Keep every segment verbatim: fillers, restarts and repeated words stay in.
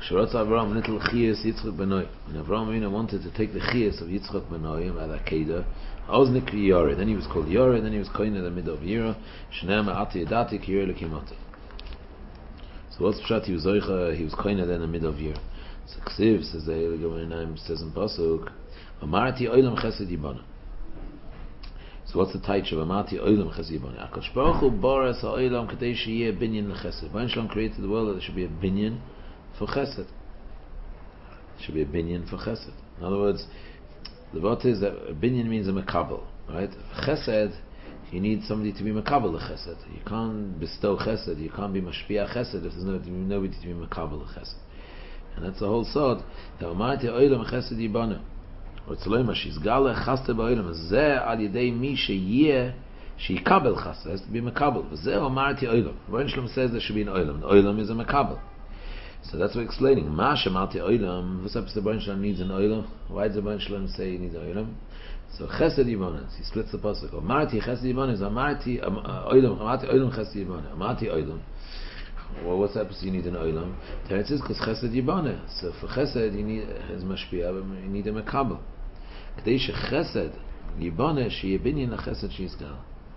Ksharotz Avram little chiyas Yitzchak benoi. And Avram Avinu wanted to take the chiyas of Yitzchak benoim at Akedah. Oz Nikri Yored. Then he was called Yored. Then he was kohen in the middle of Yira. Shnei Ma'ati Yadati Ki Yored Lekimati. So what's pshat? He was zoicha. He was kohen in the middle of Yira. So Ksiv says the Heilige Gemeinaim says in pasuk, Amarti Olam Chesed Yibana. So what's the title of Amarti Olam Chesed Yibana? Akash Baruch Hu Boras Ha'olam Kadei Sheyeh Binyan L'Chesed. When Shalom created the world, there should be a binyan for chesed. There should be a binyan for chesed. In other words, the word is that a binyan means a makabel, right? Chesed, you need somebody to be makabel the chesed. You can't bestow chesed. You can't be mashpia chesed if there's no, nobody to be makabel the chesed. And that's the whole sod. The Amarti Olam Chesed Yibana. Or Tzloima Shizgale Chaste Ba'olam. Zeh al yedei mi sheyeh sheyikabel chesed. Has to be makabel. Zeh Amarti Olam. Rebbeinu Shalom says there should be an olam. The olam is a makabel. So that's what we're explaining. Ma shemarti olam. What's up? The Rebbeinu Shalom needs an olam. Why does the Rebbeinu Shalom say he needs an olam? So Chesed Yibana. He splits the pasuk. Amarti Chesed Yibana is Amarti olam. Amarti olam Chesed Yibana. Amarti olam. Well, what's up? You need an olam. Then it says because Chesed Yibana. So for Chesed you need his mashpia. You need a makabel. Kadei she Chesed Yibana sheyeh binyan l'Chesed sheizgal.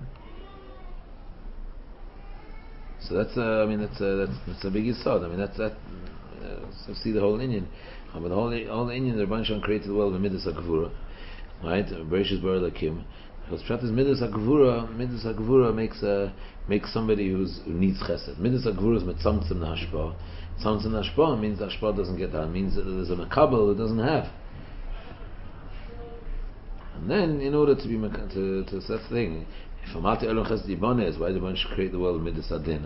So that's uh, I mean that's uh, that's, that's a big yisod. I mean that's that. Uh, so see the whole Indian, uh, but the whole all the Indian the Rebbeinu Shalom created the world with midas hakavura, right? Bereshis bara lakim. Because pshat is midas hakavura. Midas hakavura makes uh, makes somebody who's, who needs chesed. Midas hakavura is mitzamtzim nashpa. Tzamtzim nashpa means the hashpa doesn't get that. It means that there's a makabel who doesn't have. And then in order to be to to such thing. If Amarti Olam Chesed Yibana is why the Rebbeinu should create the world with midas adin.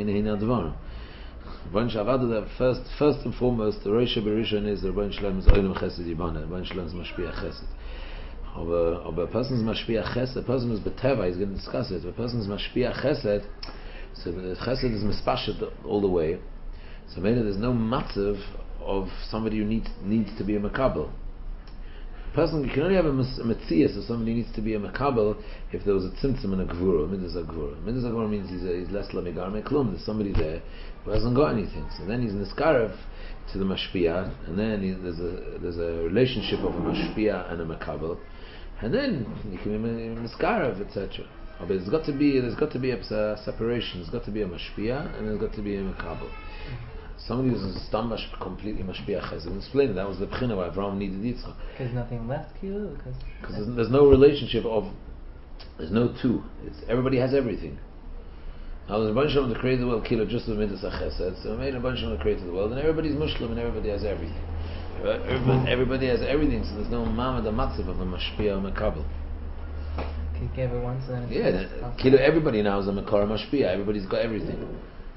First, first and foremost, the Rosh Berishon is the Rebbeinu Shalom is Olam Chesed Yibana. Rebbeinu Shalom is Mashpia Chesed. But a person's Mashpia Chesed, a person who's B'teva, he's going to discuss it. If a person's Mashpia Chesed, so the Chesed is mispashet all the way. So maybe there's no matzav of somebody who needs needs to be a makabel. A person, you can only have a metzias of somebody who needs to be a makabel if there was a tzimtzum and a gvura, midas a gvura. Midas a gvura means he's, a, he's less lamigar meklum. There's somebody there who hasn't got anything. So then he's niskarev to the mashpia, and then he, there's a there's a relationship of a mashpia and a makabel, and then you can be niskarev, et cetera. But there's got to be there's got to be a, a separation. There's got to be a mashpia and there's got to be a makabel. Somebody who's stambash completely mashpia chesed. Explain it. That was the b'china why Avraham needed Yitzchak. Because nothing left, kilo. Because there's, there's no relationship of there's no two. It's everybody has everything. Now there's a bunch of them that created the world kilo just with midas chesed. So made a bunch of them that created the world, and everybody's Muslim and everybody has everything. Everybody, everybody has everything. So there's no mamad a matzav of a mashpia or makabel. You gave it once and then it's yeah, kilo. Everybody now is a makar mashpia. Everybody's got everything.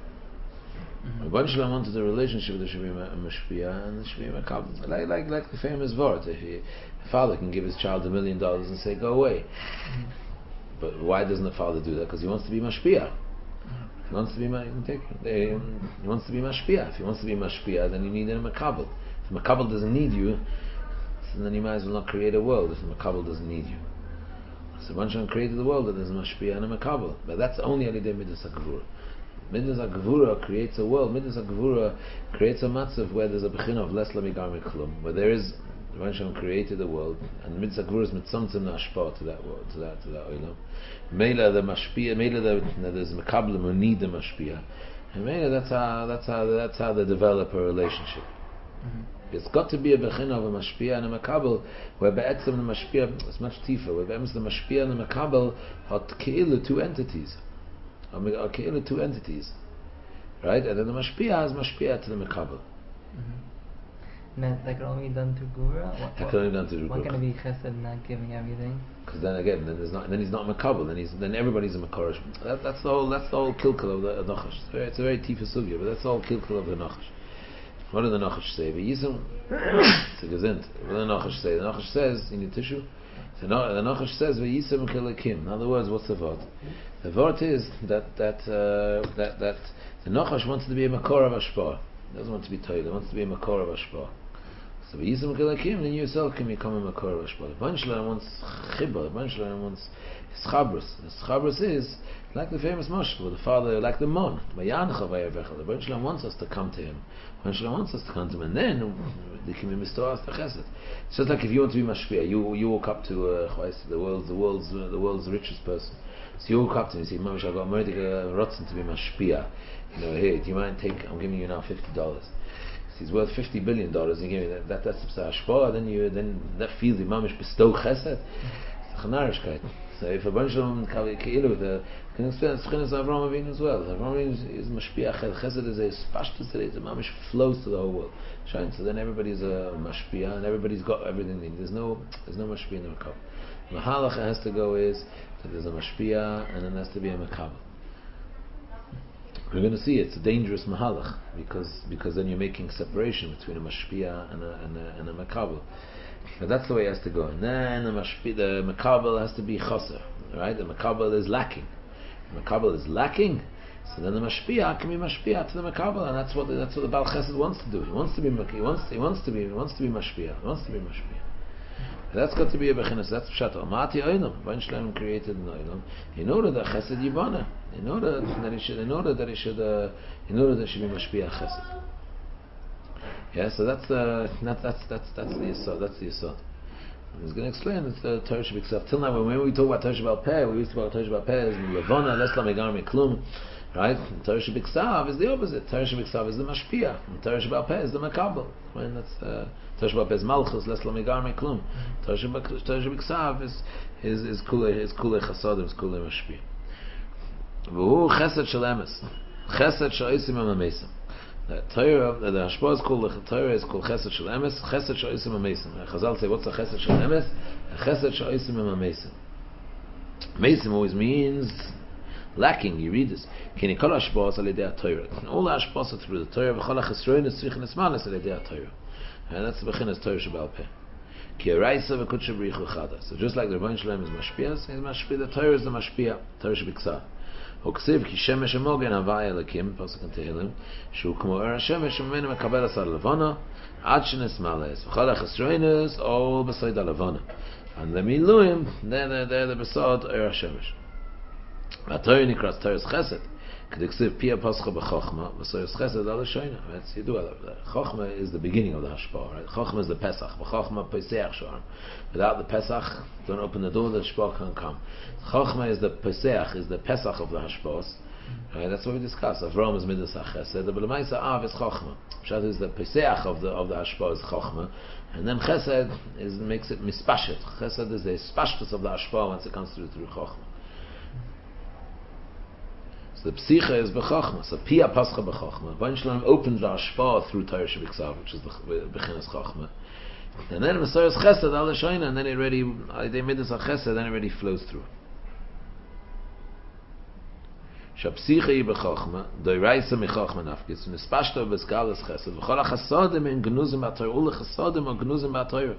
A bunch of them wanted a relationship with the Shabbat Mashpia and the Shabbat Makabel. Like, like, like the famous word, if he, a father can give his child a million dollars and say, go away. Mm-hmm. But why doesn't the father do that? Because he wants to be Mashpia. Mm-hmm. He wants to be he wants to be Mashpia. If he wants to be Mashpia, then you need a Makabel. If the Makabel doesn't need you, then you might as well not create a world if the Makabel doesn't need you. So a bunch of them created the world that there's a Mashpia and a Makabel. But that's only Alidei Midas HaGvura. Midas HaGvura creates a world. Midas HaGvura creates a matzav where there's a b'china of less lamigar meklum, where there is Rebbeinu Shalom created the world, and Midas HaGvura is mitzamtzim nashpa to that world, to that to that olam. Meila the mashpia, meila the there's makabel who need the mashpia, and meila that's how that's how that's how they develop a relationship. Mm-hmm. It's got to be a b'china of a mashpia and a makabel, where be'etzem the mashpia is much tifer, where be'etzem the mashpia and the makabel are keilu two entities. Are keilu two entities, right? And then the mashpia has mashpia to the makabel. Mm-hmm. And that, that can only be done through gvura. What, that can only be done through gvura. What can it be chesed not giving everything? Because then again, then there's not. Then he's not makabel. Then he's then everybody's a makarish. That, that's the whole. That's the whole kilkel of the nachash. It's, it's a very tifa sugya, but that's the whole kilkel of the nachash. What did the nachash say? V'yisum. It's a gezint. What did the nachash say? The nachash says, you need tissue. The nachash says v'yisum kelakim. In other words, what's the vod? The vod is that that uh, that that the nachash wants to be a makor of ashpah. He doesn't want to be told. He wants to be a makor of ashpah. So v'yisam kelakim, then yourself can become a makor hashpah. The Rebbeinu Shalom wants chibah. The Rebbeinu Shalom wants schabros. The schabros is like the famous Moshe, the father, like the mon. The Rebbeinu Shalom wants us to come to him. The Rebbeinu Shalom wants us to come to him, and then they can be mistoras to chesed. It's just like if you want to be mashpia, you you walk up to uh, the world's the world's uh, the world's richest person. So you walk up to him and say, "Mamish, I've got a rotzen to be mashpia. You know, here, do you mind take? I'm giving you now fifty dollars." He's worth fifty billion dollars. And give me that. that that's a hashpah. Then you then that feels the mamish bestow chesed. It's a chanarishkeit. So if a bunch of them keilu, the can explain the Shchinas of Avraham Avinu as well. Avraham Avinu is mashpia chesed. Chesed is a spashtus today. The mamish flows to the whole world. Shine. So then everybody's a mashpia, and everybody's got everything they need. There's no there's no mashpia in the makabel. The halacha has to go is that there's a mashpia, and then there has to be a makabel. We're going to see it's a dangerous mahalach because because then you're making separation between a mashpia and a and a, and a makabel. But that's the way it has to go. And then the mashpia, the makabel has to be chaser, right? The makabel is lacking. The makabel is lacking, so then the mashpia can be mashpia to the makabel, and that's what the, that's what the Baal Chesed wants to do. He wants to be he wants he wants to be he wants to be mashpia. He wants to be mashpia. That's got to be a bechinas. That's pshat. Amati oilam. Rebbeinu Shalom created an oilam in order that chesed yibana. In order that it should. In order that it should. Uh, in order that it should be mashpia chesed. Yeah. So that's uh, that, that's that's that's the yisod. That's the yisod. He's going to explain that the Torah should be accepted. Till now, when we talk about Torah Sheba'al Peh, we used to talk about Torah Sheba'al Peh as levana lesla megar meklum. Right? Torah Shebiksav is the opposite. Torah Shebiksav is the mashpia. And Torah Sheba'al Peh is the makabel. Right? That's uh, Torah Sheba'al Peh is malchus lesla megar meklum. Torah Shebiksav is is is kule is kule chasadim is kule mashpia. V'hu chesed shel emes. Chesed shel osim amamesim. The Torah, the hashpah is called the Torah is called chesed shel emes. Chesed shel osim amamesim. Chazal say, what's the chesed shel emes? Chesed shel osim amamesim. Mesim always means lacking. You read this. Kini kol hashpahos al yedei Torah. All the hashpahos are through the Torah. V'chol hachesroinus tzrichen esmanis al yedei Torah. And that's the bechinas Torah Sheba'al Peh. Ki araisa v'kudsha b'richu chada. So just like the Rebbeinu Shalom is mashpia, so he's mashpia. The Torah is the mashpia. Torah Shebiksav. Uksiv ki shemesh emogen havaya elakim. Pasuk in Tehillim. Shu k'mo er hashemesh umenu mekabel asar levana ad shenesmales. V'chol hachesroinus all beside levana. And the miluim they're the they're the besod er hashemesh. Torah nikras Torah's chesed. K'diksiv pia pascha b'chochma, v'soyos chesed al hashoyna. That's you do it. Chochma is the beginning of the hashpah, right? Chochma is the Pesach. B'chochma poseach shoram. Without the Pesach, don't open the door, the hashpah can't come. Chochma is the poseach, is the Pesach of the hashpahs. Right? That's what we discuss. Avraham is midas hachesed. The b'lemaisa av is chochma. Pshat is the poseach of the of the hashpah is chochma, and then chesed is makes it mispashet. Chesed is the spashtus of the hashpah once it comes through through chochma. So the psicha is b'chochma. So pia pascha b'chochma. Rebbeinu Shalom opens the hashpah through Torah Shebiksav, which is the bechinas chochma. And then Messiah's chesed al hashoyna, and then it already they made this a chesed, then it already flows through. Shapsicha yi b'chochma, doiraisa michochma nafkis, mispashto b'skalas chesed, v'chol hachasodim in gnuzim b'atoyra, ul hachasodim in gnuzim b'atoyra.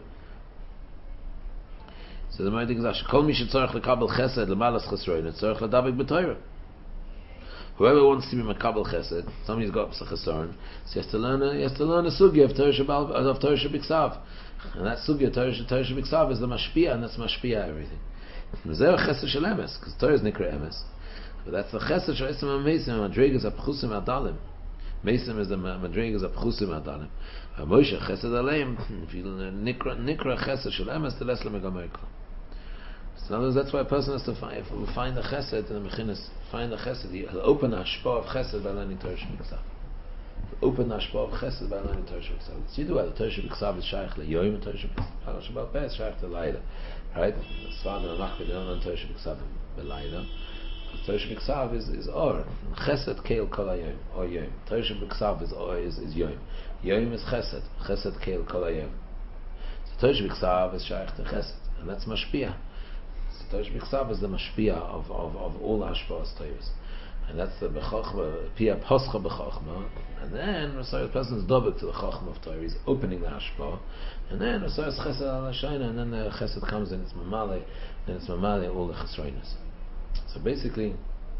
So the Ma'adik is kol mi shetzorach lekabel chesed l'malas chesroin, tzorach l'davik b'toyra. Whoever wants to be makabel chesed, somebody's got psachasaron, so he has to learn a, he has to learn a sugya of Torah Sheba'al of Torah Shebiksav, and that sugya Torah Torah Shebiksav is the mashpia, and that's mashpia everything. And there's a chesed shel emes, because Torah is nikra emes, but that's the chesed shel esim amesim. Madregas apchusim adalim. Mesim is the madregas apchusim adalim. Moshe chesed aleim. If you nikra nikra chesed shel emes, the less lemegamerkla. So in other words, that's why a person has to find, find the chesed in the mechinas, find the chesed. He'll open the hashpah of chesed by learning Torah Shebiksav. Open the hashpah of chesed by learning Torah Shebiksav. So you do that. The Torah Shebiksav is shaykh le'yoyim, Torah Shebiksav is shaykh le'layla. Right? Svan and Amach, they don't learn Torah Shebiksav be'layla. Torah Shebiksav is, is or. Chesed keil kol hayoyim, or yoyim. Torah Shebiksav is or, is, is yoyim. Yoyim is chesed. Chesed keil kol hayoyim. So Torah Shebiksav is shaykh to chesed. And that's mashpia. Torah Shebiksav is the mashpia of, of, of all hashpahas Torahs, and that's the bechachma pia pascha bechachma, and then Messiah's person is dobek to the chachma of Torah. He's opening the hashpah, and then Messiah's chesed al hashayna, and then the chesed comes and it's mamale, then it's mamale all the chesroinus. So basically,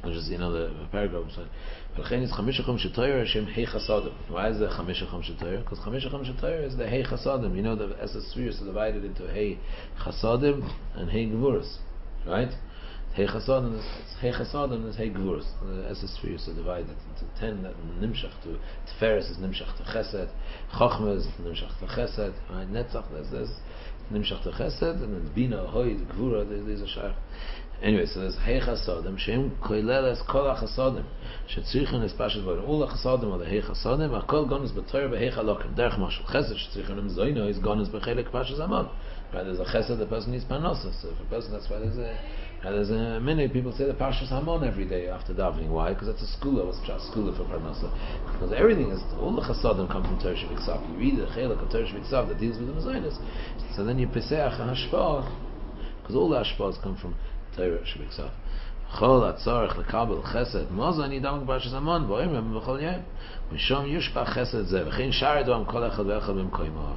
just, you know, the, the paragraph said, "V'lechein is chamisha chamisha Torah Hashem hei chasadim." Why is there chamisha chamisha Torah? Because chamisha chamisha Torah is the hei chasadim. You know, the as the spheres are divided into hei chasadim and hei gvuras, right? Hei chasadim is hei chasadim is hei gvuras. The as the spheres are divided into ten. That nimshach to Tiferes is nimshach to Chesed, Chochmah is nimshach to Chesed, right? Netzach there's this nimshach to Chesed, and then Bina, Hoy, the Gvura, there's a shayach. Anyway, so there's Hei Chasadim, Shem Koileles Kol HaChasadim, Shetzrichen is Pashas Vod. All the Chasadim are the Hei Chasadim, Akol Gonus B'Torah B'Hei Chalokim. Derech Mashal Chesed, Shetzrichen Im Zoyno is Gonus B'Chelik Pashas Amon. Right, there's a Chesed, the person needs Parnasa. So if a person, that's why there's a, there's a, many people say the Pashas Hamon every day after davening. Why? Because that's a skula, what's a skula for Parnasa. Because everything is, all the Chasadim come from Torah Shebiksav. You read the Chelik of Torah Shebiksav that deals with the Zoynos. So then you Peseach and Hashpah, because all the Hashpahs come from Torah Shebiksav. Chol atzarech lekabel chesed moza nidam b'parshas Hamon v'oimem b'chol yom mishom yushpach chesed zeh v'chein shar edom kol echad v'echad b'mkoimo.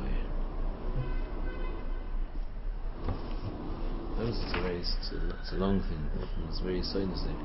It's a very, it's a, it's a long thing. It's very soinistic.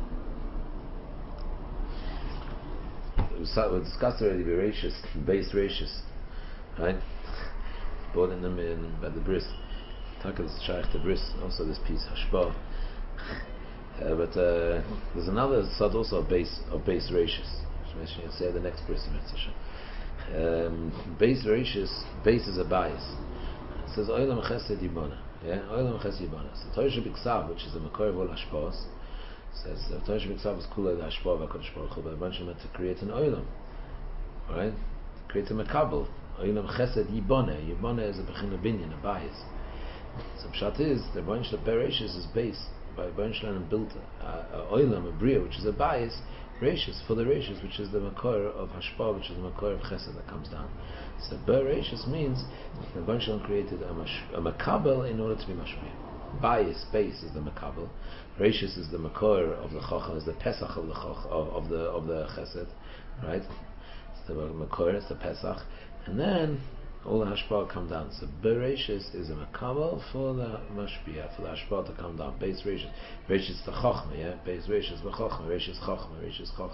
We discussed already Bereshis, base ratios, right? Brought in them in by the bris. Takas shaykh the bris. Also this piece hashpah. Uh, but uh, there's another side also of base of base ratios. You say the next bris. Um, base ratios. Base is a bias. It says oilam chesed yibona. Yeah, oilam chesed yibona. So Torah Shebiksav, which is the makor of all hashpahs, says the Torah Shebiksav is kula the hashpah v'akadosh baruch hu, but a bunch of them to create an oilam, right? To create a makabel. Oilam chesed yibona. Yibona is a bechin binyan, a bias. So pshat is the bunch of bereshis is base. By Bernstein built a oilam, a bria, which is a bias, ratios for the ratios, which is the makor of hashpah, which is the makor of chesed that comes down. So ber ratios means the Bernstein created a, mash, a makabel in order to be mashpia. Bias, base is the makabel. Ratios is the makor of the chacham, is the pesach of the chach, of, of the of the chesed, right? It's the makor, it's the pesach, and then all the hashpah come down. So bereshis is a makabel for the mashpia, for the hashpah to come down. Base reshis, reshis the chochma, yeah. Base reshis v'chochma, reshis chochma, reshis chochma.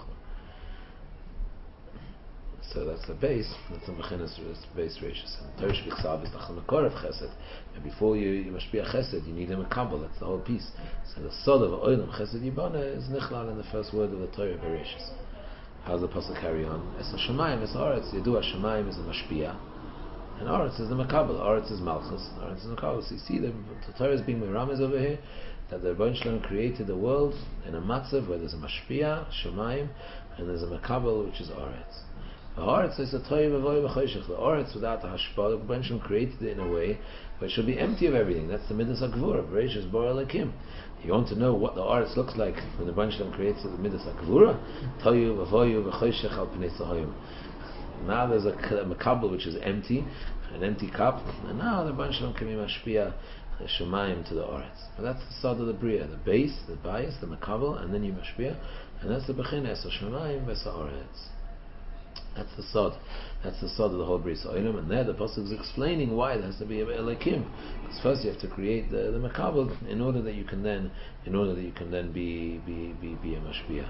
So that's the base. That's the mechinas base reshis. And Torah Shebiksav is the makor of chesed. And before you, you mashpia chesed, you need a makabel. That's the whole piece. So the sod of oilam chesed yibana is nichlal in the first word of the Torah bereshis. How does the pasuk carry on? Es hashamayim, es haaretz. Yedu hashamayim is a mashpia. And Aretz is the Makabel, Aretz is Malchus, Aretz is Makabel. So you see the, the Torah is being Miramez over here, that the Rebbeinu Shalom created the world in a matzav where there's a Mashpia, Shemayim, and there's a Makabel which is Aretz. The Aretz is a Toiv Avoy B'choshech. The Aretz without the Hashpah, the Rebbeinu Shalom created it in a way where it should be empty of everything. That's the Midas HaGvura, Bereshis Bora Elokim. You want to know what the Aretz looks like when the Rebbeinu Shalom creates the Midas HaGvura? Toiv Avoy B'choshech Al Pnei Tzahayim. Now there's a makabel which is empty, an empty cup, and now the bunch of them can be mashpia the shemayim to the oretz. But that's the sod of the bria, the base, the bias, the makabel, and then you mashpia, and that's the bechines of shemayim v'sa oretz. That's the sod. That's the sod of the whole bris oilam, and there the pasuk is explaining why there has to be a elikim. Because first you have to create the, the makabel in order that you can then, in order that you can then be be be, be a mashpia.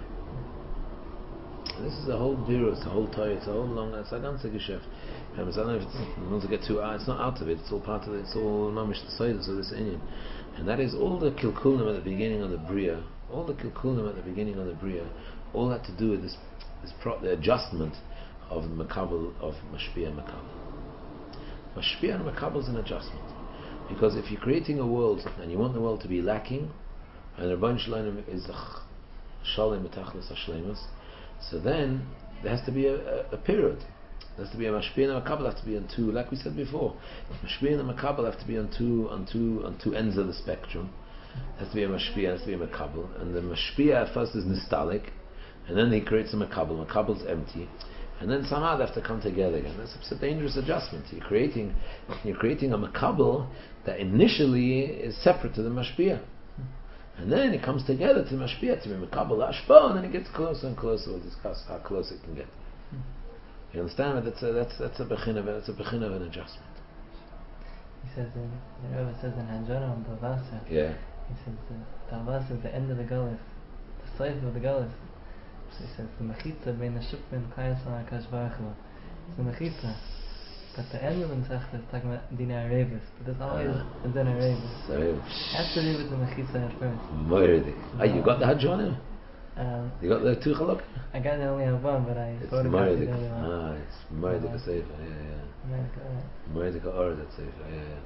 This is a whole bureau, it's a whole Torah, it's a whole long, it's a ganze Geschäft. I don't know if it's, I don't want to get too, uh, it's not out of it, it's all part of it, it's all mamish the Seidos of this Indian. And that is all the Kilkulim at the beginning of the Bria, all the Kilkulim at the beginning of the Bria, all had to do with this, this pro, the adjustment of the Makabel, of Mashpia and Makabel. Mashpia and Makabel is an adjustment. Because if you're creating a world, and you want the world to be lacking, and the Rebbeinu Shalom is a Shalom B'tachlis HaShleimus, so then there has to be a, a, a period. There has to be a mashpia and a makabel have to be on two, like we said before. Mashpia and a makabel have to be on two, on two, on two ends of the spectrum. There has to be a mashpia, there has to be a makabel, and the mashpia at first is nostalgic, and then he creates a makabel. Makabel is empty, and then somehow they have to come together again. That's a dangerous adjustment. You're creating, you're creating a makabel that initially is separate to the mashpia. And then it comes together to mashpia, to be makabel hashpah, and then it gets closer and closer. We'll discuss how close it can get. You understand? That's a that's that's a bechin of that's a bechin of an adjustment. He says in, the Rebbe says in Hanjana on Bavasa. Yeah. He says the Bavasa is the end of the Golus. the size of the Galus. He says the Mechitza bein the Shukman Kayas and Akash Baruch Hu. It's the Mechitza. But the Elulin Sech is talking about Dina Arevis. But there's always a Dina Arevis. So, Has to do with the Mechitza at first. Moirdik. Ah, you got the Hajj on him? Um, You got the two chaluk? I got only have one, but I It's photographed the Moirdik. other one. Ah, it's Moirdik Uh, a Sefer. Yeah, yeah. America, uh, Moirdik a Or, that Sefer. Yeah, yeah.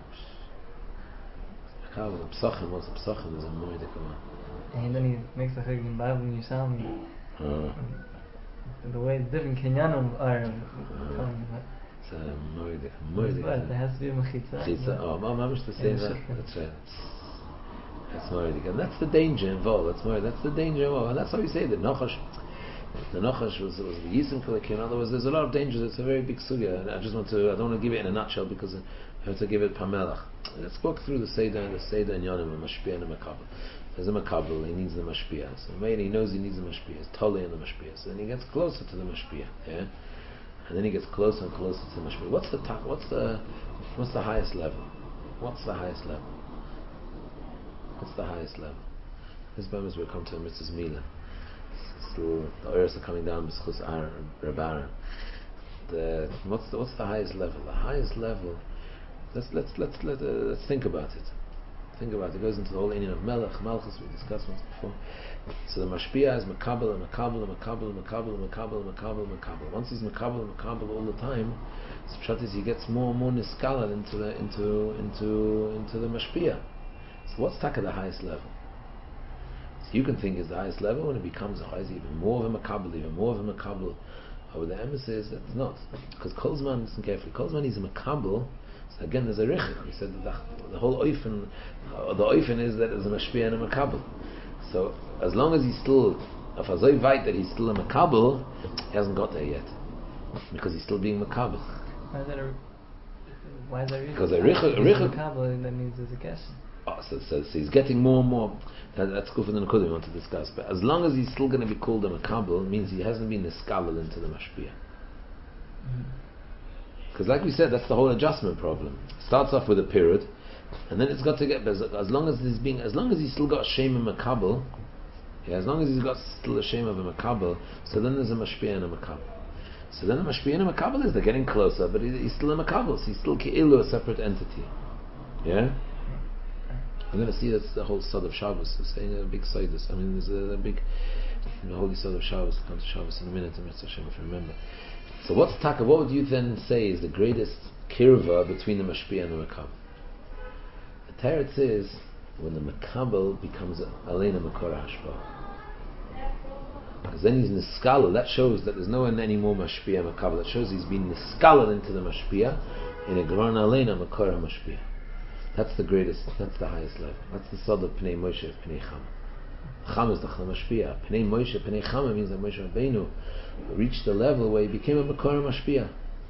How the Psachim, what's the Psachim is a Moirdik one. And then he makes a Chag in Bible and Yerushalmi. Oh. The way different Kenyanim are. Uh, it's a Moirdik. But there Moirdik. has to be a Mechitza. Chitza. Oh, Mom, I wish to say Yeah, that. Shukman. That's right. That's Moirdik. And that's the danger involved. That's more. That's the danger involved. And that's how we say that Nachash. The Nachash was was the Yisim Kilikin. In other words, there's a lot of dangers. It's a very big sugya. And I just want to. I don't want to give it in a nutshell because I have to give it Pamelach. Let's walk through the Seder and the Seder and Yonim and Mashpia and the Makabel. There's a Makabel. He needs the Mashpia. So maybe he knows he needs the Mashpia. It's totally in the Mashpia. So then he gets closer to the Mashpia. Yeah. And then he gets closer and closer to the Mashpia. What's the top? What's the what's the highest level? What's the highest level? What's the highest level? This moment we come to Missus Mila. Still, the oirs are coming down. B'schus Rabbaran. The what's the what's the highest level? The highest level. Let's let's let's let uh, let's think about it. Think about it. It goes into the whole Indian of Melech, Malchus. We discussed once before. So the Mashpia is Makabel and Makabel and Makabel and Makabel and Makabel and Makabel and Makabel. Once he's Makabel and Makabel all the time, so pshat is he gets more and more niskala into the into into into the Mashpia. So what's taka the highest level? So you can think is the highest level when it becomes a high, even more of a Makabel, even more of a Makabel. But the emphasis is that it's not, because Kolzman, listen carefully. Kolzman is a Makabel. So again, there's a richik. We said that the, the whole oifen, uh, the oifen is that there's a Mashpia and a Makabel. So as long as he's still, if I say right that he's still a Makabel, he hasn't got there yet, because he's still being Makabel. Why is that a Why is that a Because a richik, a richik. Makabel, that means there's a guess. Oh, so, so, so he's getting more and more. That, that's good for the Nakuda we want to discuss. But as long as he's still going to be called a Makabel, means he hasn't been escaled into the Mashpia. Because, like we said, that's the whole adjustment problem. It starts off with a period, and then it's got to get. As, as long as he's being, as long as he's still got shame and Makabel, yeah, as long as he's got still a shame of a Makabel, so then there's a Mashpia and a Makabel. So then a Mashpia and a Makabel is they're getting closer, but he, he's still a Makabel, so he's still Ke'ilu, a separate entity. Yeah. I'm going to see that's the whole Sod of Shabbos. We're saying a big side. I mean, there's a, a big, you know, holy Sod of Shabbos. We'll come to Shabbos in a minute, and Mitzvah Hashem, if you remember. So, what's taka? What would you then say is the greatest kirva between the Mashpia and the Makabel? The Teretz is when the Makabel becomes Alena Makor Hashpa. Because then he's Niskala. That shows that there's no one anymore Mashpia Makabel. That shows he's been Niskala into the Mashpia in a Gron Alena Makor Mashpia. That's the greatest, that's the highest level. That's the sod of Pnei Moshe, Pnei Chama. Chama is the Mashpia. Pnei Moshe, Pnei Chama means that Moshe Rabbeinu reached the level where he became a Makor Mashpia.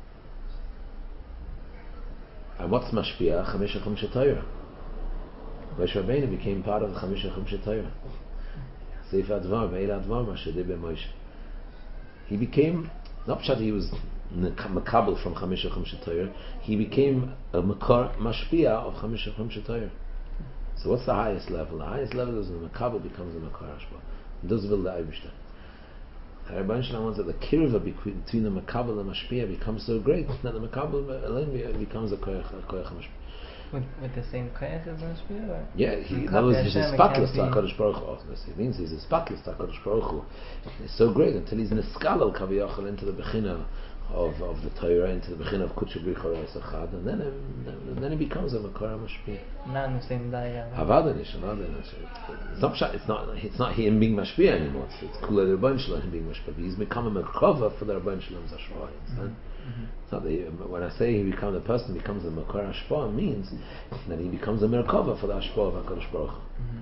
And what's Mashpia? Chamisha Chumsha Torah. Moshe Rabbeinu became part of the Chamisha Chumsha Torah. Seif Advar, Me'il Advar, Mashadeh Ben Moshe. He became, not pshat he was Makabel from Chamisha Chumsha Torah, he became a Makor Mashpia of Chamisha Chumsha Torah. So what's the highest level? The highest level is when the Makabel becomes a Makor Hashpa. Those will the Eibishter. The Rebbeinu Shalom wants that the kirva between the Makabel and Mashpia becomes so great that the Makabel alone becomes a Koyach Mashpia. With, with the same koyach as Mashpia? Or? Yeah, he, in other words, he's a spatless to HaKadosh Baruch Hu. It means he's a spatless to HaKadosh Baruch Hu. It's so great until he's neskal kaviyachal into the Bechina of of the Torah, into the Bechina of Kutsha Brichor Esachad, and then um, then he becomes a Makor Mashpia. Not in the same diet. Havadanish, Havadanish. It's not it's not it's not him being Mashpia anymore. It's, it's Kula the Rebbeinu Shalom being Mashpia. He's become a Merkava for the Rebbeinu Shalom's Hashpah. Mm-hmm. It's not the, when I say he becomes the person becomes a Makor Hashpah, it means that he becomes a Merkava for the Hashpah of HaKadosh Baruch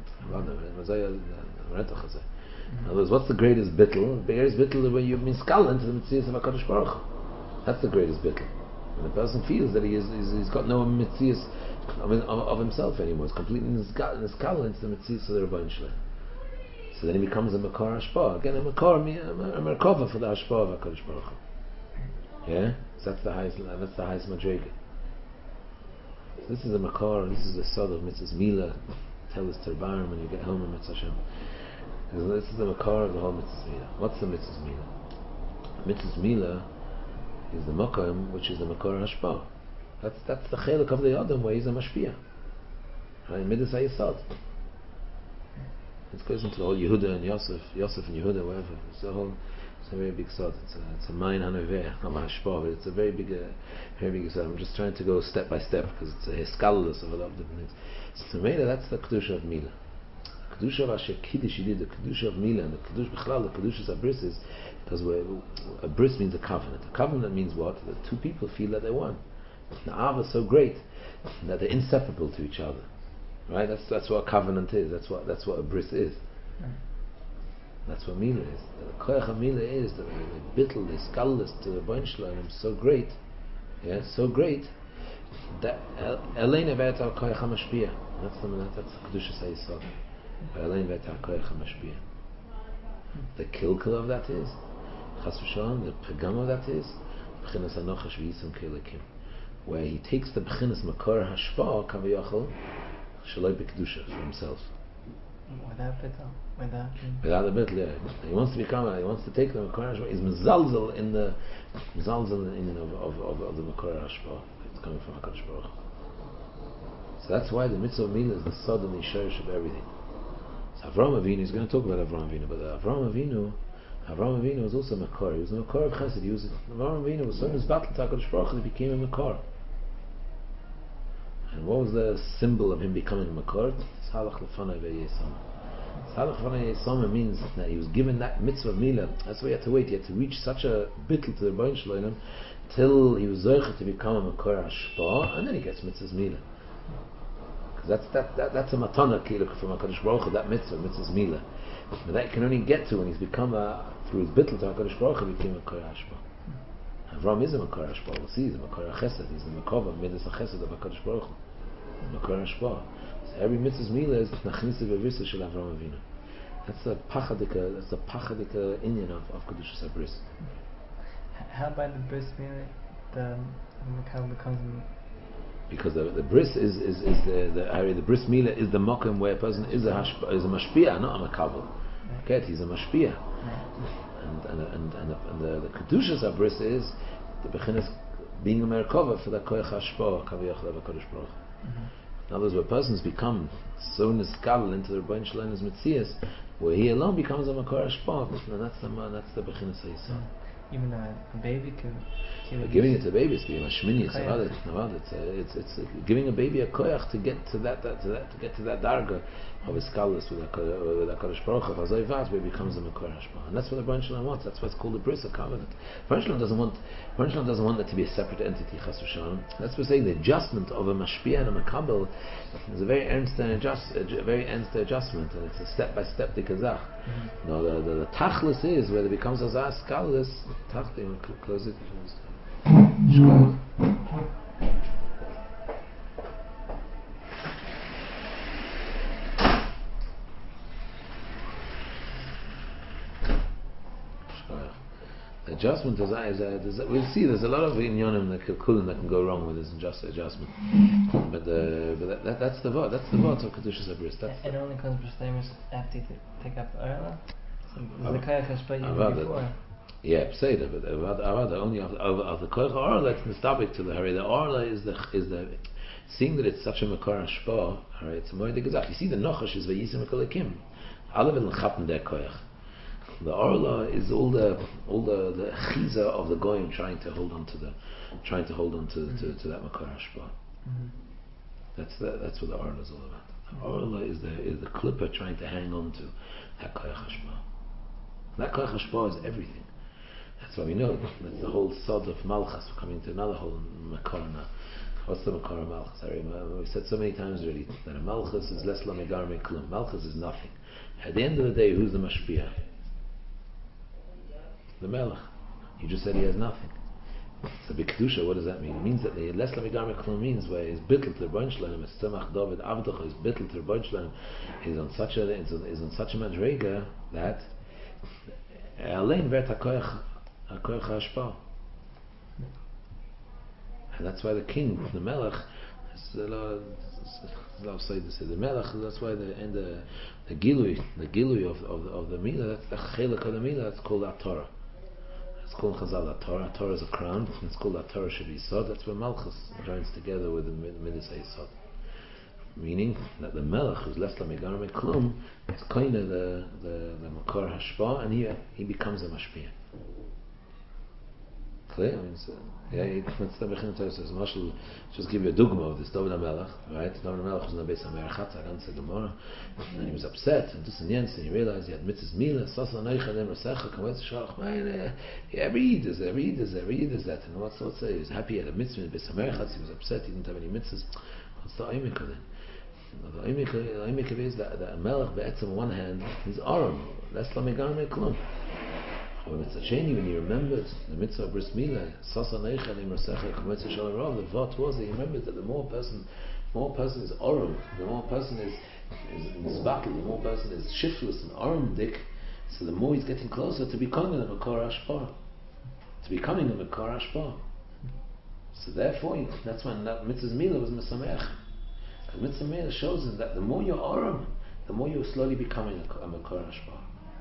Hu. In other words, what's the greatest bittul? The greatest bittul is when you miskal into the mitzvahs of HaKadosh Baruch Hu. That's the greatest bittul. When the person feels that he is, he's, he's got no mitzvahs of, of, of himself anymore. It's completely miskal into the mitzvahs of the Rebbeinu Shalom. So then he becomes a Makor Hashpah. Again, a Makor, a Merkava for the Hashpah of HaKadosh Baruch Hu. Yeah, so that's the highest. That's the highest madrega. So this is a makor. This is the sod of mitzvahs mila. Tell us terbarim when you get home in Mitzvah Hashem. This is the makar of the whole mitzvah milah. What's the mitzvah milah? Mitzvah milah is the makam which is the makar hashpah. That's that's the chelik of the adam where he's a mashpia. Right, midas hayisad. It goes into the whole Yehuda and Yosef, Yosef and Yehuda, whatever. It's a whole, it's a very big sod. It's a, it's a main hanoveh, not hashpah, but it's a very big, uh, very big sod. I'm just trying to go step by step because it's a hiskalus of a lot of different things. So Mela, that's the kedusha of Mila. The kedusha of Asher Kiddush he did, the kedusha of Mila, and the kedusha b'chlal, the kedusha of bris is because a bris means a covenant. A covenant means what? That two people feel that they're one. The Av is so great that they're inseparable to each other. Right? That's that's what a covenant is. That's what that's what a bris is. That's what Mila is. The koyach of Mila is the bittel, the skalus to the Boin Shalom so great, yeah, so great that Elena vet al koyach hamashpia. That's the that's the kedusha sayisod. Elena vet al koyach hamashpia. The kilkel of that is chas v'shalom. The pagam of that is b'chinas anochash v'yisam kelekim, where he takes the b'chinas makor hashpa kaviyachol shaloi b'kedusha for himself. Without bittul, without without the bittul, yeah. He wants to become. A, he wants to take the makor hashpa. He's mezalzel in the mezalzel in of of, of, of the makor hashpa. It's coming from Hakadosh Baruch Hu. So that's why the mitzvah of Mila is the sod and the shirish of everything. So Avraham Avinu, he's going to talk about Avraham Avinu, but Avraham Avinu, Avraham Avinu was also a makor. He was a makor of chesed. He was Avraham Avinu was so in his battle to Hakadosh Baruch Hu, he became a makor. And what was the symbol of him becoming a makor? Salach lefanai ve'yesam. Salach lefanai ve'yesam means that he was given that mitzvah of Mila. That's why he had to wait. He had to reach such a bittul to the Boin Shalom till he was zocher to become a makor hashpa, and then he gets mitzvah's Mila. Because that's that, that that's a matana kiluk from Hakadosh Baruch Hu, that mitzvah, mitzvah's Mila. But that he can only get to when he's become a, through his bittul to Hakadosh Baruch Hu, became a makor hashpa. Avram is a makor hashpa. We'll see, he's a makor chesed. He's the makor of midas chesed of Hakadosh Baruch Hu. Makor hashpa. So every mitzvah's Mila is nachnisa v'virsa shel Avram Avinu. That's the pachadika. That's the pachadika inyan of of kedushas habris. How by the bris Mila, the makar becomes. Because the, the bris is is, is the the area. The bris Mila is the mokum where a person is a hashpa, is a mashpia, not a makabel. Okay, he's a mashpia. And and and and, and the, the kedushas habris is the beginning being a merkava for the koyach hashpa kaviyach lev Hakadosh Baruch Hu. In other words, where persons become so niskabel into their Boin Shalom's mitzias, where he alone becomes a makor hashpa, and that's the that's the bechinas hayisod. Even a, a baby could. But giving it to a baby is being a shmini. It's about it. It's it's it's uh, giving a baby a koyach to get to that, that to that to get to that darga of his skalus with Hakadosh Baruch Hu. Azayvas, where he becomes a makor hashpa, and that's what the Boin Shalom wants. That's why it's called the bris, a covenant. Boin Shalom doesn't want Boin Shalom doesn't want that to be a separate entity. Chas v'shalom. That's what we're saying. The adjustment of a mashpia and a makabel is a very ernst and adjust, a very ernst adjustment, and it's a step by step tikazach. Mm-hmm. No, the the, the tachlis is where it becomes a zah skalus. Tachlis, you want to close it. Shkol. The adjustment is, is, a, is a, we'll see. There's a lot of inyonim that kilkulim that can go wrong with this just adjustment. But the but that, that, that's the vod. That's the vod of kedushas habris. It only comes b'shlemos after you take up the orla. So the koyach hashpa even before. Yeah, say that, but Avada only of, of, of the koyach orla it's nistabik to the hari. The orla is the is the seeing that it's such a makor hashpa. Alright, it's more the gezach. You see, the nochash is vayisim ekalekim. Alav and l'chapen der koyach. The orla is all the all the the chiza of the goyim trying to hold on to the trying to hold on to mm-hmm. to, to that makor hashpa. Mm-hmm. That's the, that's what the orla is all about. The orla is the is the clipper trying to hang on to that koyach hashpa. That koyach hashpa is everything. That's why we know that's the whole sod of malchus. We're coming to another whole makor now. What's the makor of malchus? I remember we said so many times already that a malchus is less lamegar meklum. Malchus is nothing. At the end of the day, who's the mashpia? The melech. You just said he has nothing. So b'kedusha, what does that mean? It means that the less lamegar meklum means where his bittul to the Boin Shalom, his tzemach David avdach, his bittul to the Boin Shalom is on such a is on, is on such a madrega that alein vet hakoyach hakoyach hashpa. And that's why the king, the melech, It's a lot of, it's a lot of side to say. The melech, that's why the, and the, the gilui, the gilui of, of, of the milah, that's the chelik of the milah, that's called Torah. It's called Chazal Torah. Torah is a crown. It's called Torah should be Yisod. That's where Malchus joins together with the Midas Yisod. Meaning that the Melech, who's less than Megar Meklum, is kind of the the the Makor Hashpa, and he he becomes a Mashpia. Clear? I mean, so, yeah. Let's Marshall just give you a dogma of this. David HaMelech, right? David HaMelech was in the Beis HaMerachat, Agansa Gemara, and he was upset. And this and Jens, and he realized he had mitzvahs Milah, Sasa Neicha Dem Rasecha, Kametz Shalach Meine. Every Yid is every Yid is every Yid is that. And what's what's say? He was happy he had a mitzvah in Beis HaMerachat. He was upset. He didn't have any mitzvahs. What's the Aimik of then? The Aimik is that that Melech be'etzem on one hand is Aram, less la Megar Meklum. When it's a sheni, when he remembered the mitzvah of bris milah, Sasa Neicha Dem Rasecha, Kametz Shalach Rav, the vot was that he remembered that the more person, more person is Aram, the more person is is in battle, the more person is shiftless and Aramdik, so the more he's getting closer to becoming a Makor Hashpa, to becoming a Makor Hashpa. So therefore, that's when that mitzvah milah was Mesamech. The mitzvah milah shows us that the more you're Aram, the more you're slowly becoming a, a Makor Hashpa.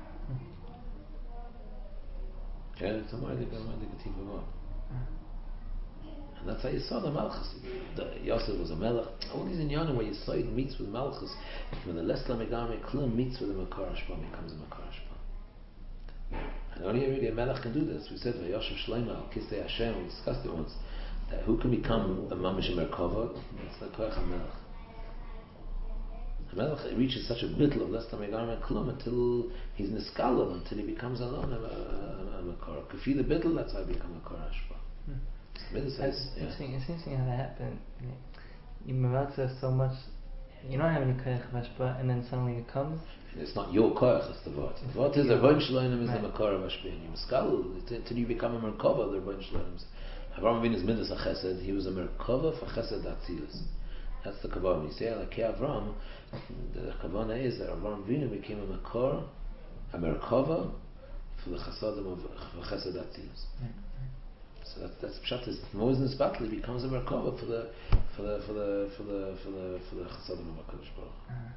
Yeah, it's a Ma'adik Tiva. And that's how you saw the Malchus. The, Yosef was a Melech. All these inyanim where Yisrael meets with Malchus, when the Lesla Megame Klum meets with the Makor Hashpa, becomes a Makor Hashpa. And only really a Melech can do this. We said, Vayoshev Shleima al Kisei Hashem, we discussed it once, that who can become a Mamish Merkava? It's the Koach HaMelech. The Melech reaches such a bittul of Lesla Megame Klum until he's Niskalal, until he becomes alone a Makor. Kafi the bittul, that's how he becomes a Makor Hashpa. It's interesting, it's interesting how that happened. You Mavaksa so much, you don't have any koyach vashpa, and then suddenly it comes. It's not your koyach, it's the vot. The vot is a bunch shloim is the makor vashpa. You muskal until you become a merkava. They're bunch shloim. Avraham Avinu is midas a chesed. He was a merkava for chesed atzilus. That's the kavanah. You say like Avram, the kavanah is that Avraham Avinu became a makor, a merkava for the chesadim of for chesed atzilus. So that's that's pshat is more in this battle he becomes a merkava for the for the for the for the for the for the chasadim of HaKadosh Baruch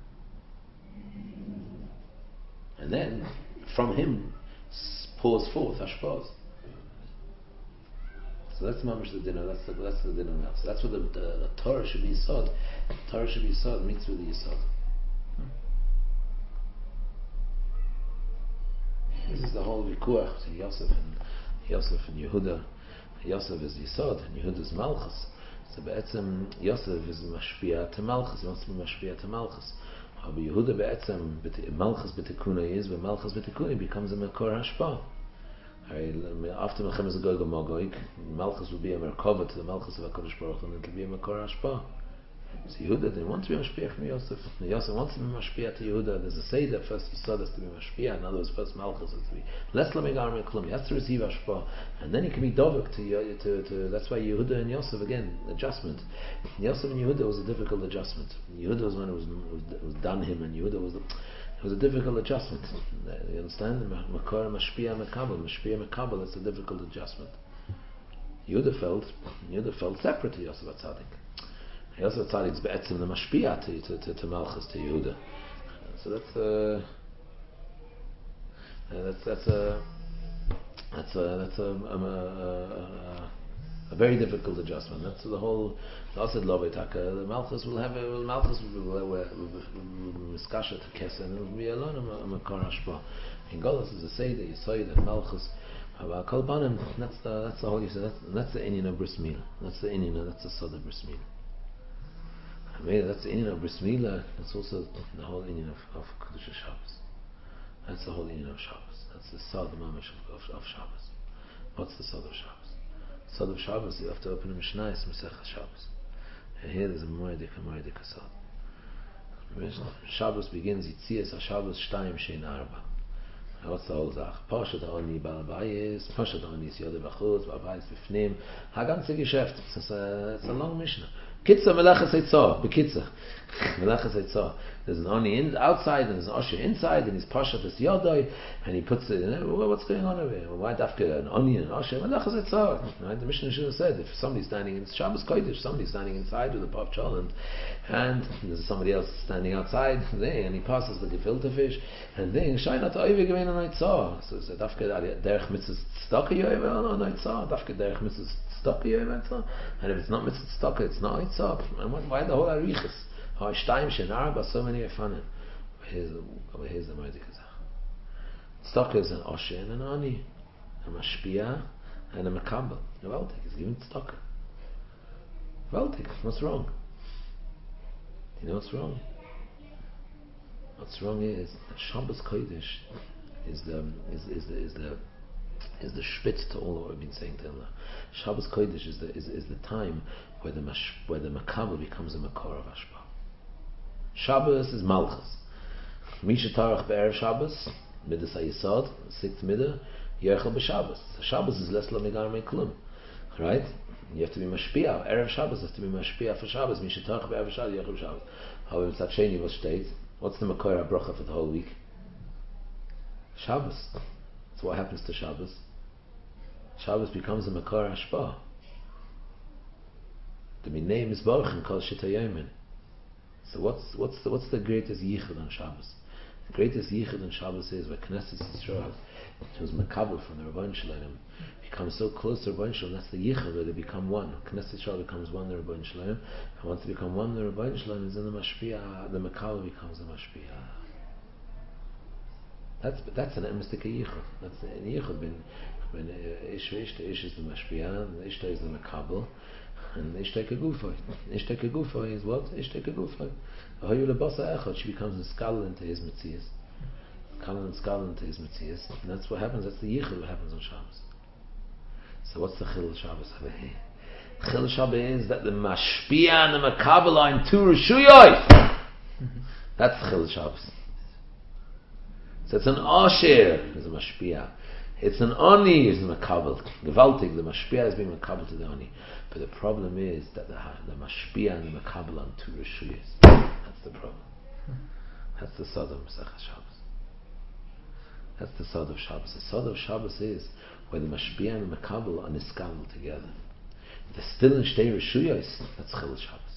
Hu. And then from him pours forth hashpaz. So that's mamish the dinner. That's the that's the dinner now. So that's what the, the, the Torah should be yisod. Torah should be yisod meets with the yisod. This is the whole vikuach between Yosef and Yosef and Yehuda. Yosef is Yisod and Yehuda is Malchus. So be'etzem Yosef is Mashpia to Malchus. He wants to be Mashpia to Malchus. But Yehuda be'etzem Malchus b'tekuna is, but Malchus b'tekuna becomes a Makor Hashpa. After Melchemes Gog and Magog, Malchus will be a Merkava to the Malchus of HaKadosh Baruch Hu, and it will be a Makor Hashpa. So Yehuda didn't want to be Mashpia from Yosef. Yosef wants to be Mashpia to Yehuda. There's a say that first Yisod has to be Mashpia, in other words, first Malchus has to be less Lamegar Meklum. He has to receive Hashpa, and then he can be Dovek to, to, to that's why Yehuda and Yosef, again, adjustment. Yosef and Yehuda was a difficult adjustment. Yehuda was when it was, it was done him, and Yehuda was, it was a difficult adjustment. You understand? Makor Mashpia Mekabel, Mashpia Mekabel, that's a difficult adjustment. Yehuda felt, Yehuda felt separate to Yosef HaTzadik. Yosef HaTzadik's be'etzim the mashpia to, to, to, to Malchus, to Yehuda. So that's a, uh, that's that's a that's a that's a, um, a, a, a very difficult adjustment. That's the whole. Also, Lovetaka, the Malchus will have a well, Malchus will be miskasha to Kesa, and it will be alone a Makor Hashpa. In Golos is a say that you say that Malchus. About Kolbanim, that's the that's the whole. You said that's that's the inyan of bris milah. That's the inyan. That's the sod of bris milah. I mean, that's the inyan of bris milah. That's also the whole inyan of, of Kedusha Shabbos. That's the whole inyan of Shabbos. That's the sod mamish of, of, of Shabbos. What's the sod of Shabbos? Sod of Shabbos, you have to open a Mishnah, it's Masechah Shabbos. And here there's a Moedik, a Moedik Asad. Shabbos begins, Yitzias HaShabbos Shtayim Shein Arba. What's the whole Zach? Pashat Oni Balabayis, Pashat Oni is Yodeh Bachutz, Balabayis Bifnim. Haganze Geschäft. It's a, it's a long Mishnah. Kitza Melachas Eitzah, Bekitza. Melachas Eitzah. there's an Oni in, outside and there's an Osher inside, and he's Pashat as Yodai, and he puts it, you know, well, what's going on over here? Well, why Dafka an Oni and an Osher? Right? The Mishnah should have said, if somebody's standing in Shabbos Kodesh, somebody's standing inside with a Pav Cholent, and there's somebody else standing outside there, and he passes the gefilte fish, and then Shainat Oive Gemein an Eitzah. So it's a Dafka Derech Mitzvah Tzedakah Yoiv an Eitzah, Dafka Derech Mitzvah Tzedakah Yoiv Eitzah, and if it's not Mitzvah Tzedakah, it's not Eitzah. And what, why the whole Arichas? How Shtaim Shenar, but so many Efanim. Here's the here's the Moedik Hazach. Tzedakah is an Osher and an Ani, a Mashpia and a Makabel. Gewaltig, he's giving Tzedakah. Gewaltig, what's wrong? You know what's wrong? What's wrong is that Shabbos Kodesh is the is is the is the is the spitz to all what we've been saying till now. Shabbos Kodesh is the is, is the time where the mash, where the makabel becomes a makor of Ashba. Shabbos is Malchus. Misha Tarach be'erev Shabbos, Midas HaYisod, sixth Midah, Yerchel b'Shabbos. Shabbos is less lo megar me klum. Right? You have to be mashpia. Erev Shabbos has to be mashpia for Shabbos. Misha Tarach be'erev Shabbos, Yerchel b'Shabbos. However, Tzad Sheni was states, what's the makor HaBrocha for the whole week? Shabbos. So what happens to Shabbos? Shabbos becomes a makor Ashba. The minay misbarach and kol shitayomin. So what's what's the, what's the greatest yichud on Shabbos? The greatest yichud on Shabbos is where Knesset Yisrael, who's makabel from the Rabban Shalom, becomes so close to Rabban Shalom. That's the yichud where they become one. Knesset Yisrael becomes one to Rabban Shalom, and once they become one to Rabban Shalom, is in the mashpia. The makabel becomes the mashpia. That's that's an emistic yichud. That's an yichud when when ish ishta ish is the mashpia, and ishta is the makabel. And Ishteka Gufay. Ishteka Gufay is what? Ishteka Gufay. Hayul Basa Echad, she becomes a scholar into his Metzias. Scholar and scholar into his Metzias. And that's what happens, that's the Yichud that happens on Shabbos. So what's the Chil Shabbos over here? Chil Shabbos is that the Mashpia and the Makabel are in two Rishuyos. That's Chil Shabbos. So it's an Asher, is a Mashpia. It's an Oni, is a Makabel. Gewaltig, the Mashpia is being Makabel to the Oni. But the problem is that the, the Mashpia and the Makabel on two Rishuyas. That's the problem. That's the Sod of Masechet Shabbos. That's the Sod of Shabbos. The Sod of Shabbos is where the Mashpia and the Makabel are niskabel together. They're still in Shtei Rishuyas. That's Chil Shabbos.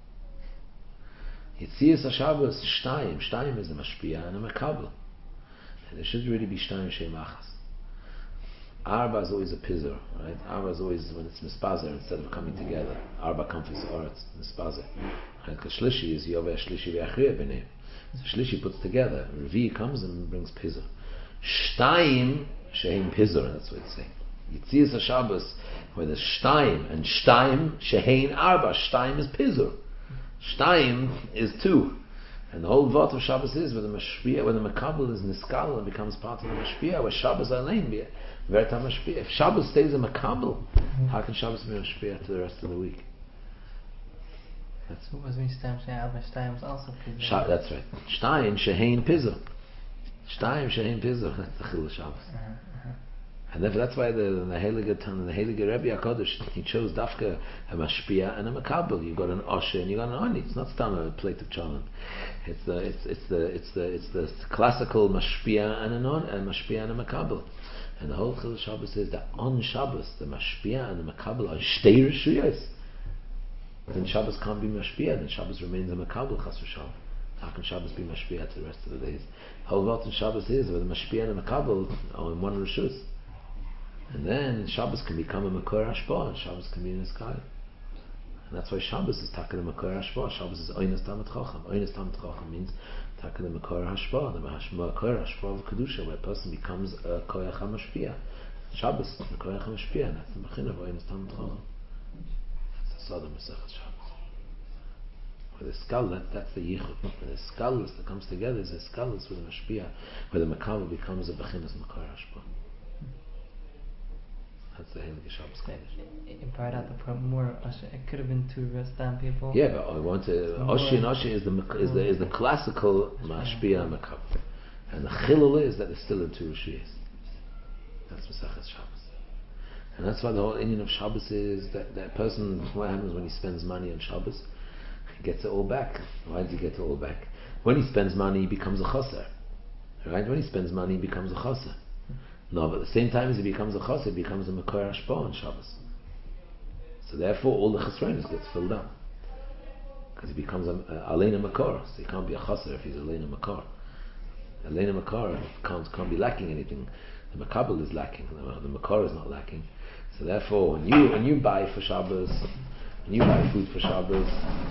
Yitzias HaShabbos, Shtayim. Shtayim is the Mashpia and the Makabel. And there should really be Shtayim Shem Achas. Arba is always a pizzer, right? Arba is always when it's mispazer instead of coming together. Arba comfits or it's mispazer. Right? Because Shlishi is Yoveh Shlishi ve'achriya b'nei. So Shlishi puts together. Revi comes and brings pizzer. Shtayim shehein pizzer. That's what it's saying. Yitzias HaShabbos where there's Shtayim and Shtayim shehein Arba. Shtayim is pizzer. Shtayim is two. And the whole vot of Shabbos is where the mashpia, where the makabel is niskal and becomes part of the mashpia, where Shabbos alein be verta mashpia. If Shabbos stays a makabel, how can Shabbos be mashpia to the rest of the week? That's what was me stam Shabbos. Stam is also pizza. Sha- that's right. Shtayim shehein pizza. Shtayim shehein pizza. That's the chil of Shabbos. Uh-huh, uh-huh. And therefore that's why the the Heilige Tan, the Heilige Rebbe HaKadosh, he chose dafka a mashpia and a makabel. You got an osher and you got an oni. It's not stam a plate of cholent. It's the it's it's the it's the it's the classical mashpia and an on and mashpia and a makabel. And the whole Chil Shabbos is that on Shabbos the mashpia and the makabel are shtei rishuyos. Then Shabbos can't be mashpia. Then Shabbos remains a makabel chas v'shalom. How can Shabbos be mashpia to the rest of the days? Whole lot in Shabbos is where the mashpia and the makabel are in one rishus. And then Shabbos can become a makor hashpa, and Shabbos can be in the sky. And that's why Shabbos is taka the makor hashpa. Shabbos is oines tamat chacham. Oines tamat chacham means taka the makor hashpa, the makor hashpa of kedusha, where a person becomes a koyach hamashpia. Shabbos, the koyach hamashpia, and that's the machin of oines tamat chacham. That's the sod of Masechet Shabbos. Where the skull, that, that's the yichud. Where the skull that comes together is the skull with the mashpia, where the makabel becomes a bechinas makor hashpa. That's the Heilige Shabbos Kodesh. It brought out the problem more. It could have been two Restam people. Yeah, but I want to. Oshi and Oshi is the is the is the classical mashpia makabel, and the chilul is that it's still in two rishiyos. That's Masechet Shabbos, and that's why the whole Indian of Shabbos is that that person. What happens when he spends money on Shabbos? he gets it all back. Why does he get it all back? When he spends money, he becomes a chaser. Right? When he spends money, he becomes a chaser. No, but at the same time as he becomes a chaser, he becomes a makor hashpah on Shabbos. So therefore, all the chesronos gets filled up. Because he becomes a aleina makor. So he can't be a chaser if he's aleina makor. Aleina makor can't, can't be lacking anything. The makabel is lacking. The, the makor is not lacking. So therefore, when you when you buy for Shabbos, when you buy food for Shabbos,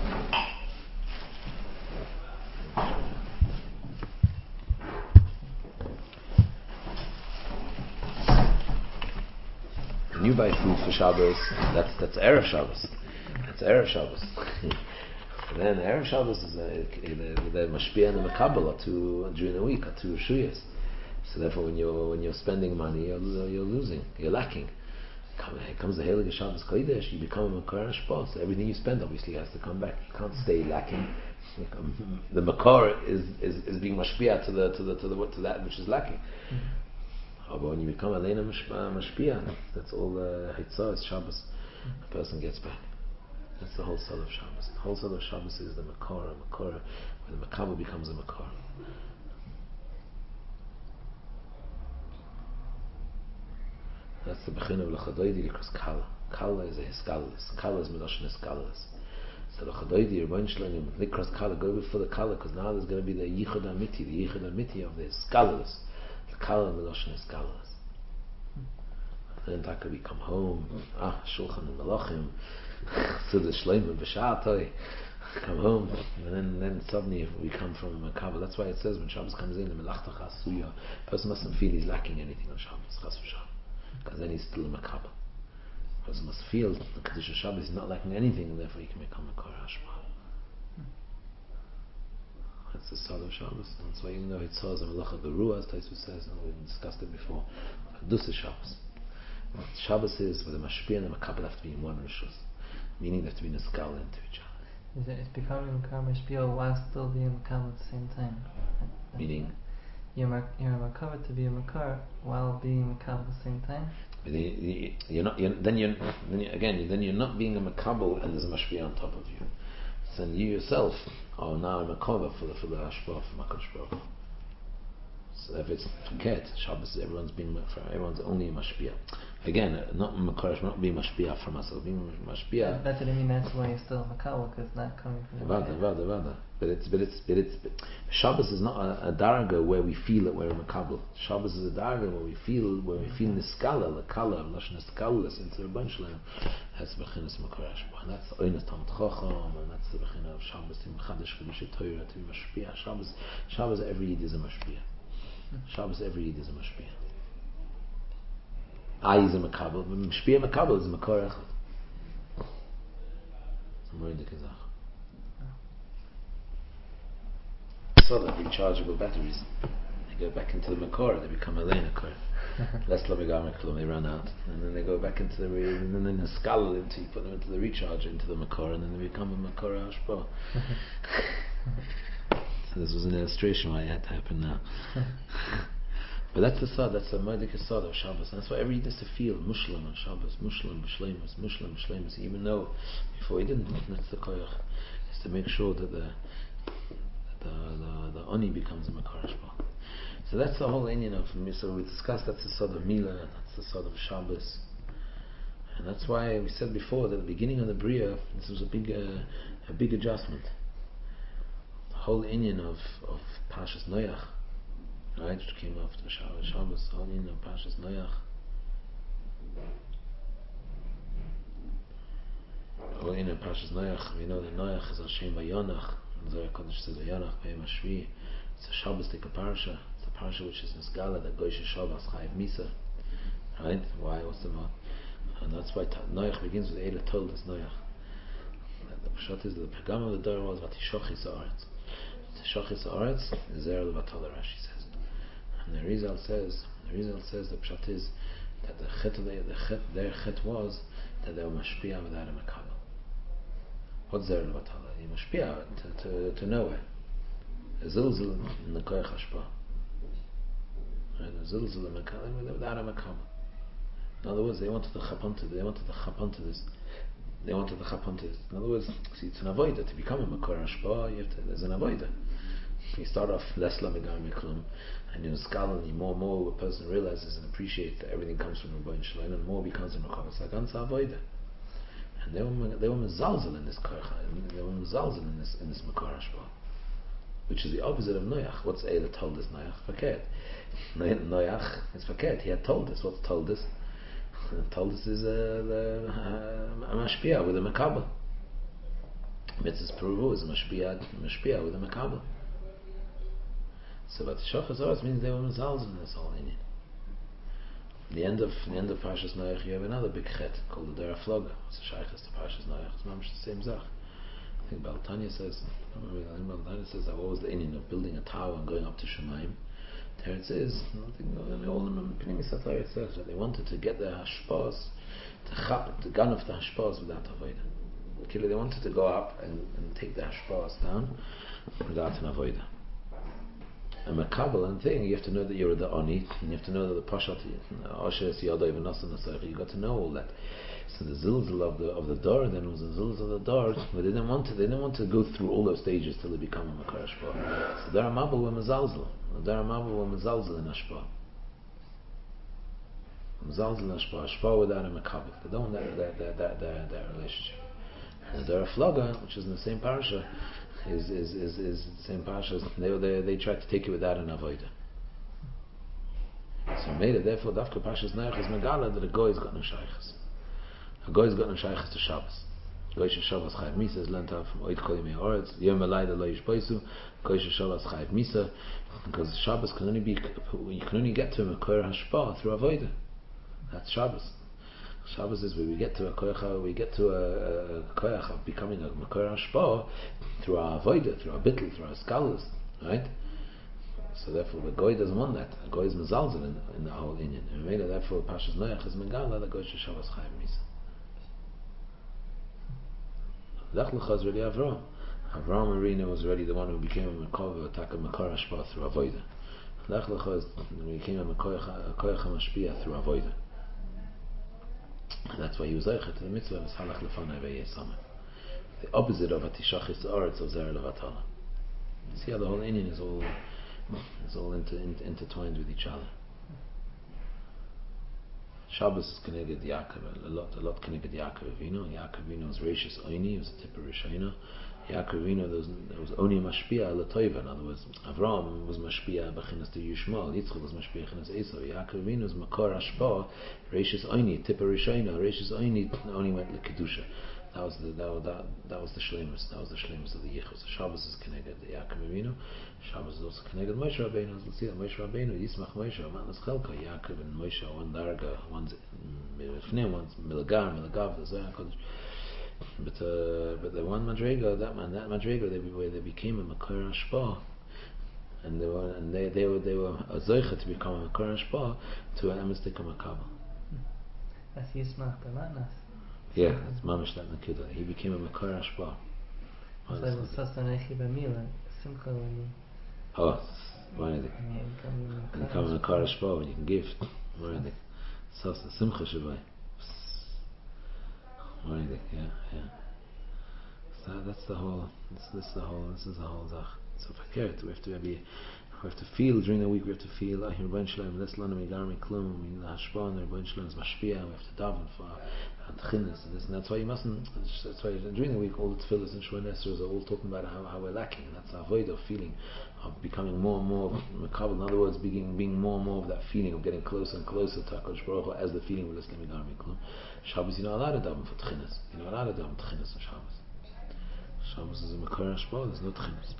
when you buy food for Shabbos, that's that's erev Shabbos. That's erev Shabbos. And then erev Shabbos is a, the mashpia and the makabel are two during the week, are two shuyas. So therefore, when you're when you're spending money, you're, you're losing, you're lacking. Here comes the Heilige Shabbos Kodesh, you become a makor hashpah. So everything you spend obviously has to come back. You can't stay lacking. The makor is, is, is being mashpia to the to the to the to that which is lacking. Mm-hmm. But when you become a leina mashpia, that's all the hitzah is Shabbos. A person gets back. That's the whole soul of Shabbos. The whole soul of Shabbos is the makor, a makor, where the makabel becomes a makor. That's the bechin of l'chadoidi because kala. Kala is a hiskalis. Kala is medoshin hiskalis. So l'chadoidi, Rebbeinu Shalom, likras kala, go before the kala, because now there's going to be the yichud amiti, the yichud amiti of the hiskalis. The kala medoshin hiskalis. Then Taka we come home, ah, shulchan and malachim, so the shleiman b'shatoi, come home, and then then suddenly we come from a makabel. That's why it says when Shabbos comes in, the melachta chasuya, a person mustn't feel he's lacking anything on Shabbos, chas v'shalom. Because then he's still a makabel. A person must feel the Kedusha Shabbos is not lacking anything, and therefore he can become a makor hashpah. That's the sod of Shabbos. That's why even though it says a melacha gerua, as Taisus says, and we've discussed it before, Kedusha Shabbos. What Shabbos is, where the mashpia and the makabel have to be in one rishus, meaning they have to be in a skala into each other. Is it, it's becoming a makor mashpia while still being a makabel at the same time? That's meaning? You're a makabel to be a makor while being a makabel at the same time. You're not. You're, then you're then you, again. Then you're not being a makabel, and there's a mashpia on top of you. So then you yourself are now a makabel for the for the hashpah for Makadosh Baruch Hu. So if it's forget Shabbos, everyone's being everyone's only a mashpia. Again, not makor, not being mashpia for myself, being mashpia. That's what I mean. That's why you're still a makabel, because it's not coming from. Vada, vada, vada. But it's but it's but it's but Shabbos is not a, a darga where we feel that we're a makabel. Shabbos is a darga where we feel where we feel the skala, the kala, lashon skalas into a bunch of them. That's bechinas makor hashpah, and that's oinas tam tchacham, and that's the bechin of Shabbos to mechadish kedusha Torah to be mashpia. Shabbos, Shabbos every yid is a mashpia. Shabbos every yid is a mashpia. I is a makabel, but mashpia makabel is a makor echad. It's a moedik ezach. So that rechargeable batteries, they go back into the makor, they become a leina makor. Less lamegamek, they run out, and then they go back into the re- and then the skull into you put them into the recharger into the makor, and then they become a makor hashpah. So this was an illustration why it had to happen now. But that's the sod, that's the moedik sod of Shabbos, and that's why every yid has to feel mushlam on Shabbos, mushlam b'shleimus, mushlam b'shleimus. Even though before he didn't, that's the koyach, is to make sure that the the the, the oni becomes a makor hashpah. So that's the whole Indian of so we discussed that's the sod of Mila, that's the sod of Shabbos, and that's why we said before that at the beginning of the Bria, this was a big uh, a big adjustment. The whole Indian of of Pashas Noach. Right, which came after Shabbos, Shabbos, all in of Pashas Noach. All in of Pashas Noach, we know that Noach is Hashem Vayonach, and Zohar Kodesh says Vayonach B'Yom HaShvi. It's a Shabbos take a parsha. It's a parsha which is Nisgala that Goyshe Shabbos Chayiv Misa. Right? Why? What's the about? And that's why Noach begins with Eila told us Noach. The pshat is the pagam of the door was Vatishochis Haaretz. Tishochis Haaretz is Zer Levatol Rashi says. And the Rizal says, the Rizal says the pshat is that the chet, the, the chet, their chet was that they were mashpia without a makabel. What's there about Allah? You mashpia to, to, to nowhere. A zilzil in the koyach hashpah. Right? A zilzil in the makabel without a makabel. In other words, they wanted to chap onto, they wanted to chap onto this they wanted the chap onto. In other words, see, it's an avoida to become a makor hashpah. You have to. There's an avoida. You start off less lamigar miklum, and you know, scholarly more and more. A person realizes and appreciates that everything comes from Rabbi Shalom, and more becomes a makor saganza avoida. And they were they were mezalzel in this koich. They were mezalzel in this in this makor hashpah, which is the opposite of Noach. What's Eila told us? Noach fakir. Noach is fakir. He had told us. What's told us? Told us is uh, the uh, a mashpia with a makabel. Mitzvah's peruvu is a mashpia mashpia with a makabel. So, but Shachas Oretz means they were mezalzel in this whole Indian. The end of the end of Parshas Noach, you have another big chet called the Dera Floga. It's a shaykhs to Parshas Noach. It's mamish the same zach. I think Baltanya says. I don't remember. I think Baltanya says that what was the Indian of building a tower and going up to Shemaim. There it says. I think all the Pnimi Satayr it says that they wanted to get the hashpahs, to chap the gun of the hashpahs without avodah. They wanted to go up and, and take the hashpahs down without an avodah. A makabel and thing, you have to know that you're the oni, and you have to know that the pashat ashes yada even nasan nasayich. You got to know all that. So the zilzal of the of the door, then was the zilzal of the door, but they didn't want to. They didn't want to go through all those stages till they become a makar hashpah. So there are mabel were mezalzel. There are mabel were mezalzel in hashpah. Mezalzel in hashpah. Hashpah without a makabel. They don't want that that that that that, that relationship. And there are flaga, which is in the same parasha. Is is is is the same parshas. They they they tried to take it without an avodah. So made it therefore dafka parshas Noach is megala that a goy has got no shaychus. A goy has got no shaychus to Shabbos. Goy she Shabbos chayav misa is learned out from oid kol yimei haaretz. Yom alayda lo yishboisu. Goy she Shabbos chayav misa, because Shabbos can only be you can only get to a makor hashpah through avodah. That's Shabbos. Shabbos is where we get to a koyach, we get to a, a koyach of becoming a makor hashpah through our avodah, through our bittul, through our scholars, right? So therefore, the goy doesn't want that. The goy is mezalzel in, in the whole Indian. And maybe therefore, Pashas Noach is megala the goy to Shabbos chayav misa. Lech lecha is really Avram. Avram Arena was already the one who became a makor attack a makor hashpah through avodah. Lech lecha is became a koyach hamashpia through avodah. And that's why he was Eichet to the mitzvah of Halach Lefanai Ve'yesama. The opposite of Atishachis Oretz of Zer Levatala. You see how the whole Indian is all is all inter, inter, intertwined with each other. Shabbos is connected to Yaakov, a lot, a lot connected to Yaakov Avinu. Yaakov Avinu was Reishis Oini, he was a Tipper Rishayna. Yaakov Avinu, there was, there was Oni Mashpia Latoiva. In other words, Avram was Mashpia Bechinas to Yushmal, Yitzchak was Mashpia Bechinas Esau. Yaakov Avinu was Makor Ashpa, Reishis Oini, Tipper Rishayna. Reishis Oini only went to Kedusha. That was the that, that, that was the shlemus. That was the shlemus of the yichus. Shabbos is connected to Yaakov Avinu. Shabbos is also connected to Moshe Rabbeinu. As we'll see that Moshe Rabbeinu, Yismach Moshe, Matnas Chelka, Yaakov and Moshe, one darga, one's Milifnim, one's Milagar, Milagav, the Zohar Kodesh. But uh, but the one Madrega, that man, that Madrega, they where they became a Makor Hashpah, and they were and they they were they were a Zoicha to become a Makor Hashpah to an Emistik Makabel. That's Yismach B'Matnas. Yeah, it's mamish that nakuda. He became a makor hashpah. So it was sasanechi b'mila, simcha when you. Oh, why did it? You become a makor hashpah when you can give. Why did it? Sasa simcha shavai. Why did it? Yeah, yeah. So that's the whole. This, this is the whole. This is the whole zach. So if I care, we have to be. We have to feel during the week. We have to feel. Ah, here, Rebbeinu Shalom. Let's learn me garmi klum. We the hashpah and Rebbeinu Shalom is mashpia. We have to daven for. And chinas and this, and that's why you mustn't. That's why during the week all the tefillahs and shvoy nesers are all talking about how, how we're lacking. And that's our void of feeling of becoming more and more makabel. In other words, being being more and more of that feeling of getting closer and closer to HaKadosh Baruch Hu as the feeling of listening to Garmi. Shabbos, you're not allowed to daven for chinas. You're not allowed to daven chinas on Shabbos. Shabbos is a makor hashpah. There's no chinas.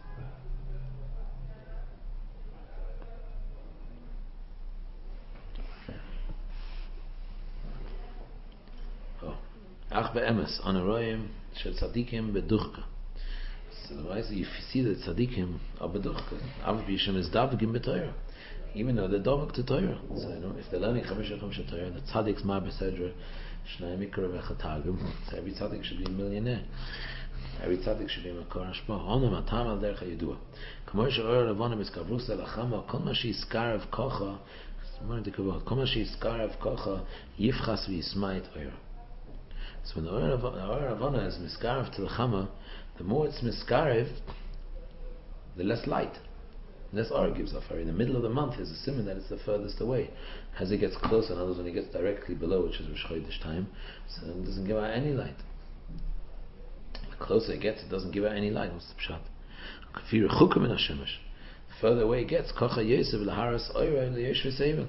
Ach be'emes, anaroyim shel tzadikim beduchka. So the way you see that tzadikim are beduchka. Av b'yishem is davgim b'toyra. Even though they're davg to Torah. So you know, if they're learning chamisha chamisha Torah, the tzadik's ma b'sedra, shnei mikra v'chatagim. So every tzadik should be a millionaire. Every tzaddik should be a makor hashpah. Onu matam al derech hayidua. K'mo she'or levonim is kavrus elachama, kol ma she'izkar av kocha, kol ma she'izkar av kocha, yifchas v'yisma et oira. So when the Or Ravana is Miskarev to the Chama, the more it's Miskarev, the less light. Less Or gives off. In the middle of the month is a simon that it's the furthest away. As it gets closer, in others when it gets directly below, which is Rosh Chodesh time, so it doesn't give out any light. The closer it gets, it doesn't give out any light. What's the pshat? Kafir chukim in Hashemesh. The further away it gets, kocha Yosef l'haras oira l'yesh v'seivel.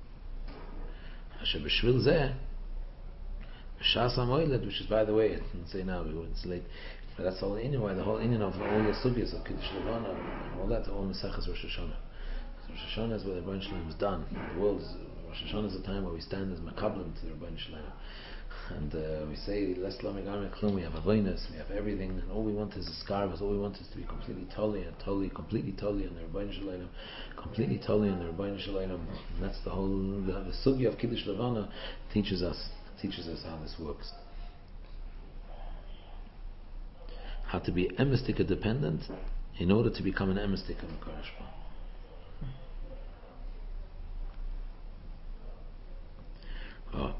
Asher b'shvil zeh, b'shas ha'moiled, which is, by the way, let's say now, it's late, but that's all the Indian why the whole Indian of all the sugyas of Kiddush Levana and all that, all Mesechus Rosh Hashanah. So Rosh Hashanah is where the Rebbeinu Shalom is done. The world is, Rosh Hashanah is the time where we stand as Makablim to the Rebbeinu Shalom. And uh, we say, Less lo megarim klum, we have avoinus, we have everything, and all we want is a scarvas, all we want is to be completely totally and totally, completely totally in the Rebbeinu Shalom, completely totally in the Rebbeinu Shalom. And that's the whole, the, the sugya of Kiddush Levana teaches us, teaches us how this works. How to be emistika dependent in order to become an emistika Makarashpa. Oh.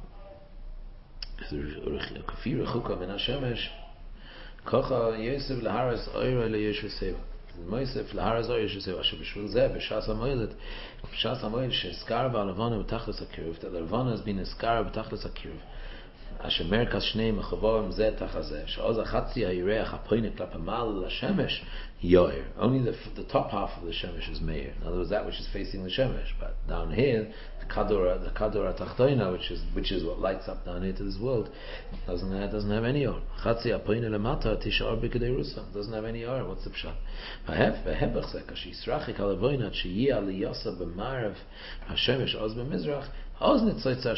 Kafir chuka min Hashemesh kocha Yosef l'haras oira l'yesh v'seva. Yosef l'haras oira l'yesh v'seva. Asher b'shvil zeh b'shas ha'moiled b'shas ha'moiled she'eskar ba'alavana b'tachlis ha'kiruv. That the Ravana has been eskar b'tachlis ha'kiruv. Asher merkas shnei mechavorem zeh tachazeh. She'oz ha'chatzi ha'yireach ha'poinek l'apamal l'Hashemesh yoir. Only the the top half of the Shemesh is meir. In other words, that which is facing the Shemesh. But down here, the kador, the kador ha'tachtoina, which is which is what lights up down here to this world, doesn't have, doesn't have any or. Chatzi ha'poinek lemata tishar b'kedei rusa. Doesn't have any or. What's the pshat? V'hef v'hebach zeh kashi yisrachik halavoina tshiyih aliyasa b'marav ha'Shemesh oz b'mizrach. Only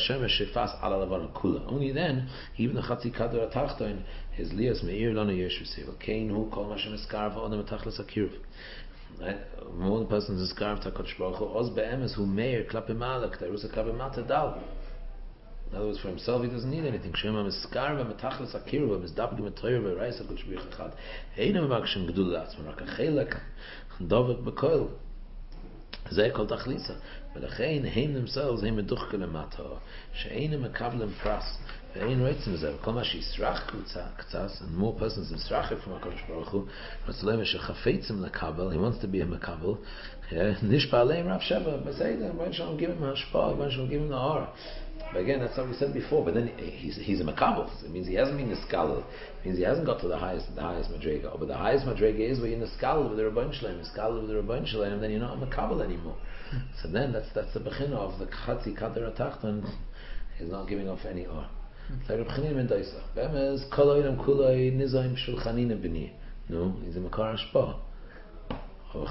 then, even the Chatzi Kador HaTachtoin, his Lias Meir Lana Yesh V'Seivel Kain Hu Kol Mashem Eskarv Odem Atachlis HaKiruv. More the person is Eskarv HaKadosh Baruch Hu Oz Be'emes Hu Meir Klape Malak Terusa Klape Mata Dal. In other words, for himself he doesn't need anything. Shema Eskarv Atachlis HaKiruv Mizdabig Metoyer V'Reis HaKadosh Baruch Echad Einam Magshim Gedul Latzman Rak HaChelek Dovek B'Koil Zeh Kol Tachlisa. ולכן הם themselves הם מדוחק למטה שאין מקבלים פרס ואין רצים לזה וכל מה שיסרח קצת and more persons מסרחים from הקדוש ברוך הוא רצלם שחפצים לקבל he wants to be a מקבל נשפע עליהם רב שבע בסדר בואי שלום give him השפעה בואי שלום give him the aura. But again, that's what we said before. But then he's he's a makabel. It means he hasn't been a scholar. It means he hasn't got to the highest the highest madrega. But the highest madrega is where you're in the scholar with the Rebbeinu Shalom, a scholar with the Rebbeinu Shalom, and then you're not a makabel anymore. So then that's that's the bechina of the Chatzi Kador HaTachton. He's not giving off any or. It's like Reb Chanina ben Dosa. Be'emez kol oidam kuloi nizaim shulchanina b'ni. No, he's a makar hashpah. The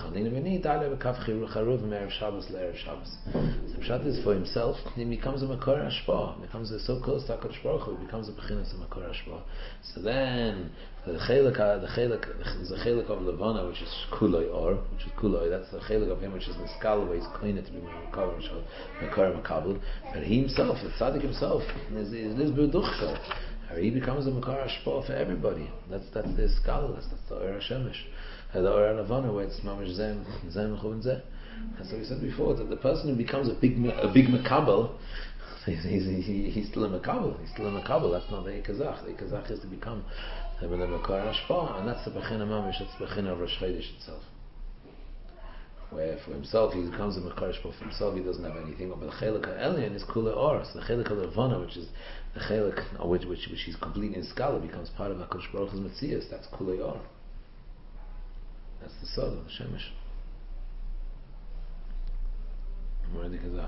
pshat is for himself. He becomes a makor hashpah. Becomes a so close to HaKadosh Baruch Hu. He becomes a bechinas a makor hashpah. So then the chelik, the chelik, the chelik of Levana, which is kuloi or, which is kuloi. That's the chelik of him, which is niskal, where he's koined to be makor makor makabel. But he himself, the tzaddik himself, is is lizbuduchka. He becomes a makor hashpah for everybody. That's that's the skala. That's the Or HaShemesh. The Or HaLevana, where it's mamish zem zem chuvin zeh. That's what we said before. That the person who becomes a big a big makabel, he's, he's, he's, he's still a makabel. He's still a makabel. That's not the ikazach. The ikazach is to become the makor hashpah, and that's the bechina mamish. That's the bechina of Rosh Chodesh itself. Where for himself he becomes a makor hashpah. For himself he doesn't have anything. But the chelik ha'elyon is kula or. So the chelik ha'levana, which is the chelik which which which he's completely in skala, becomes part of HaKadosh Baruch Hu's metzias. That's kula or. That's the sod of the Shemesh. More the Kazakh.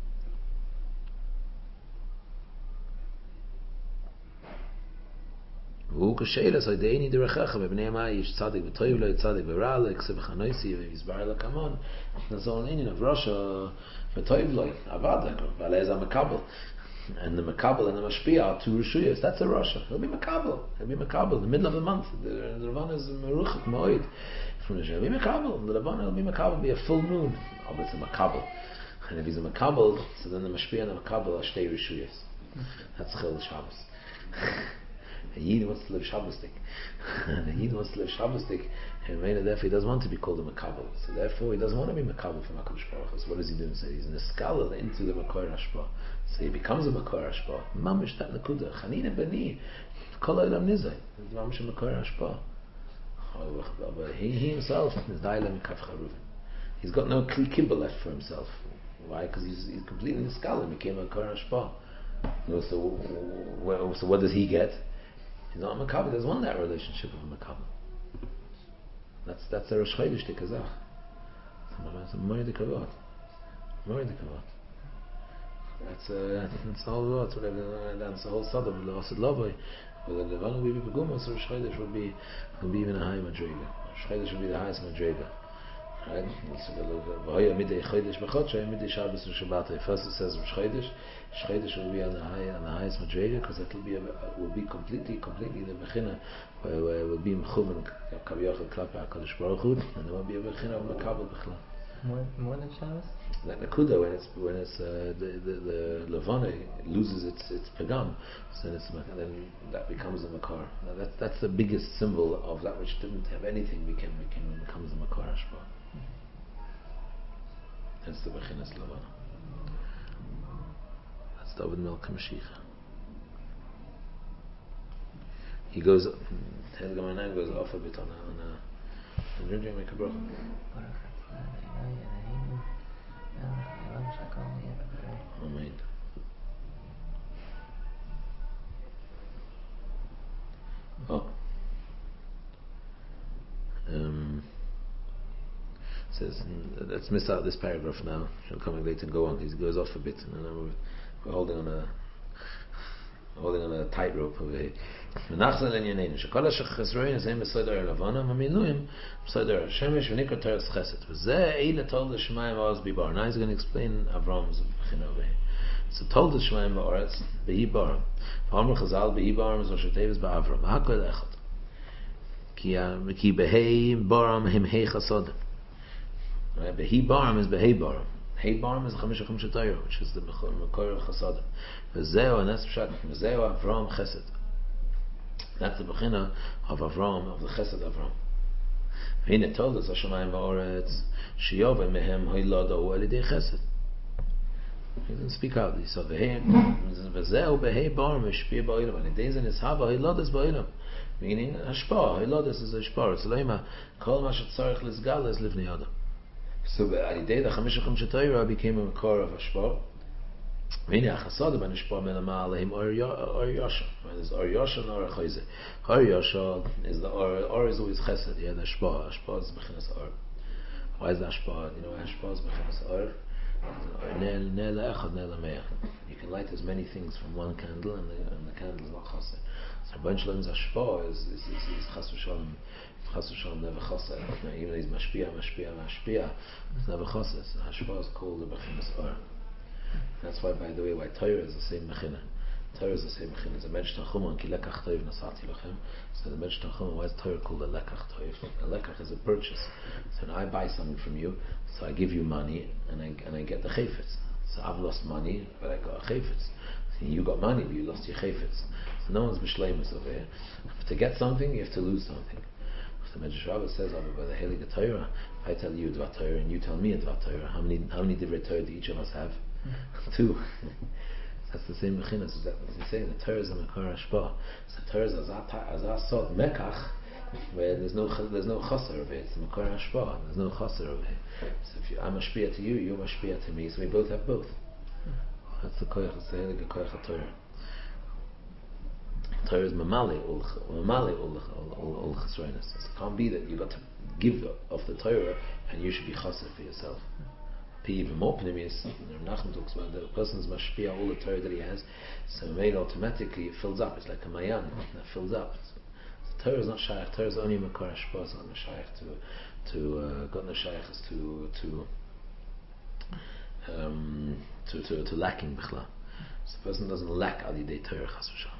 והוא כשאלה סיידאיני דרכך בבני המאי יש צדיק וטויב לו צדיק ורע לו כסב חנויסי ויסבר לה כמון. That's all in of Russia וטויב לו עבד ועל איזה המקבל. And the Makabel and the Mashpia are two Rishuyas. That's a Russia. He'll be Makabel. He'll be Makabel in the middle of the month. The, the Ravana is Meruchik Moed from the He'll be Makabel. The Ravana will be Makabel. It'll be a full moon. Oh, it's a Makabel. And if he's a Makabel, so then the Mashpia and the Makabel are Shtei Rishuyas. That's Chil Shabbos. A Yid wants to live Shabbosdik. A Yid wants to live Shabbosdik, and therefore he doesn't want to be called a Makabel. So therefore he doesn't want to be Makabel from HaKadosh Baruch Hu. So what is he doing? So he's in a skala into the Makor Hashpa. So he becomes a Makor Hashpa. Mamish that Nakuda. Chanina Bani. Kol Olam Nizay. It's Mamish a Makor Hashpa. But he, he himself is Dailem Kaf Charuvin. He's got no Kli Kibbel left for himself. Why? Because he's, he's completely in the skala. He became a Makor Hashpa. No, so, well, so what does he get? He's not a Makabel. There's one that relationship of a Makabel. That's that's a Rosh Chodesh Tikazach. It's a Moed Kavod. Moed Kavod. That's uh, that's the whole lot. That's the whole side of the Asid Lavoi. But the Levanu will be Beguma, so Rosh Chodesh will be will be even a high Madriga. Rosh Chodesh will be the highest Madriga. Right? So the V'hoya midei Chodesh b'chodshei midei Shabbos v'Shabbat. First it says Rosh Chodesh. Rosh Chodesh will be on the high on the highest Madriga because that will be a, will be completely completely the Bechina where, where will be Mechuvan Kaviyachal Klape HaKadosh Baruch Hu, and there will be a Bechina of Makabel Bechla. More, more than Shabbos? Like Nakuda, when it's when it's uh, the the, the Levane loses its its pagam, so then, it's, then that becomes a makar. Now that that's the biggest symbol of that which didn't have anything became became becomes a makar hashpa. That's the Bechinas Levana. That's David Melech Mashiach. He goes, Telgamanan goes off a bit on a on a. And you make a bracha. Amen. Oh. Um, says, let's miss out this paragraph now. She'll come later and go on. He goes off a bit, and then we're, we're holding on a holding on a tightrope over here. ונחזור לענייננו, שכל השחסרוין זה בסדר הלבנה, המילואים בסדר השמש ונקרא תרס חסד. וזה אלה תולד השמיים והארץ ביבר. Now he's going to explain Avram's בחינה over here. So תולד השמיים והארץ בהי ברם. ואומר חז"ל בהי ברם זו שתבס באברהם. הכל אחד. כי בהי ברם הם הי חסד. בהי ברם is בהי ברם. Hey Baram is Chamisha Chamisha Torah, which is the Makor of Chasadim. V'zeo, and that's Pshat, V'zeo Avram Chesed. That's the Bechina of Avram, of the Chesed Avram. V'hine told us, Hashemayim v'oretz, Shiyove mehem hoilado alidei Chesed. He didn't speak out. He said, V'zeo b'hei Baram v'shpir ba'olam, and it is in his hava, hoiladas ba'olam. Meaning, Hashpah, hoiladas is Hashpah. It's leima, kol ma shetzarech lizgal is livnei Adam. So Alidei the Chamisha Chamisha Torah became a Makor of Hashpah. V'hine HaChasadim and Hashpah melama aleim Or Yasha. There's Or Yasha and Or Chayze. Or Yasha is the Or. Or is always Chesed. Yeah, the Hashpah. Hashpah is Bechinas Or. Why is the Hashpah? You know, Hashpah is Bechinas Or. Ne'el Echad Ne'el Ameya. You can light as many things from one candle, and the, and the candle is not Chased. So Rabban Shalom's Hashpah is is is, is Chas v'Shalom. Chas v'Shalom never Chased. Even though he's Mashpia, Mashpia, Mashpia, it's never Chased. So Hashpah is called the Bechinas Or. That's why, by the way, why Torah is the same Mechina. Torah is the same Mechina. It's a Mensch Tanchumon, ki lekach toiv nasati lachem. So the Mensch Tanchumon, why is Torah called a lekach toiv? A lekach is a purchase. So when I buy something from you, so I give you money, and I and I get the chayfetz. So I've lost money, but I got a chayfetz. So you got money, but you lost your chayfetz. So no one's b'shleimus over here. To get something, you have to lose something. The Medrash Rabbah says over by the Heilige Torah, if I tell you a Dvar Torah and you tell me a Dvar Torah, how many how many Divrei Torah do each of us have? Two. That's the same Mechina. So that as say, the Torah is a Makor Hashpah. So Torah is Azah Sod Mekach, where there's no there's no Chaser over it. It's a Makor Hashpah. There's no Chaser over here. So if you, I'm Mashpia to you, you're Mashpia to me. So we both have both. That's the Koyach. It's the Heilige Koyach Torah. Torah is mamali ul mamali ul ul chesroinus. It can't be that you got to give of the Torah and you should be chaser for yourself. Even more pneumius. Nachman talks about the person's mashpia all the Torah that he has, so made automatically it fills up. It's like a mayan that fills up. So Torah is not shaykh. Torah is only makor hashpah. It's not shaykh to to uh, got no shaykh to to um to to to lacking b'chla. So the person doesn't lack alidei Torah chas v'shalom.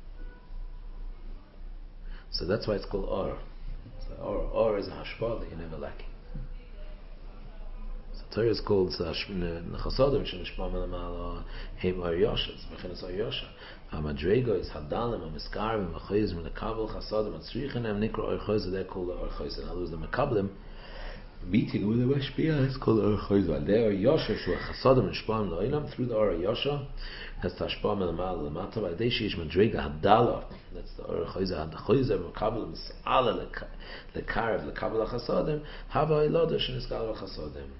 So that's why it's called Or. So Or, or is a hashpah that you're never lacking. So Torah is called Nechasodim Shenishma Melamala Heim Ar Yosha. It's Bechinas Ar Yosha. Hamadrego is Hadalim, Hamiskarim, Hachayizim, Lekabel Chasadim, Hatzrichanem Nikra Ar Chayza. They're called Ar Chayza. In other words, the Mekablim meeting with the Mashpia is called Ar Chayza. They are Yosha Shu Chasadim Nishpam Lo'ilam through the Ar Yosha. That's Tashpa Melamala Lamata. By Dei Sheish Madrega Hadala. That's the Ar Chayza. The Chayza Mekablim is Ala Lekarev Lekabel Chasadim. Hava Ilodah Sheniskal Chasadim.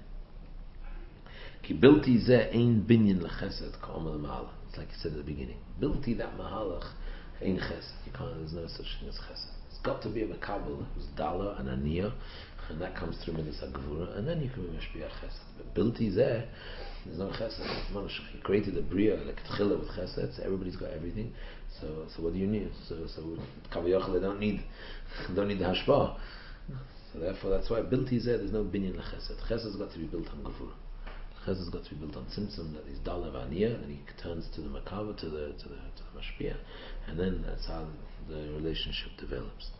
Ki bilti zeh ein binyan lechesed ka'omer l'mahalach. It's like you said at the beginning. Bilti that mahalach ein chesed. You can't. There's no such thing as chesed. It's got to be a makabel who's dala and aniyah, and that comes through midas hagvura, and then you can be mashpia chesed. But bilti zeh, there's no chesed. He created a bria like tchila with chesed. So everybody's got everything. So, so what do you need? So, so kaviyachal they don't need, don't need the hashpah. So therefore, that's why bilti zeh. There's no binyan lechesed. Chesed's got to be built on gevura. Chesed has got to be built on tzimtzum, that he's dalav aniyah, and he turns to the makava, to the to the to the mashpia, and then that's how the relationship develops.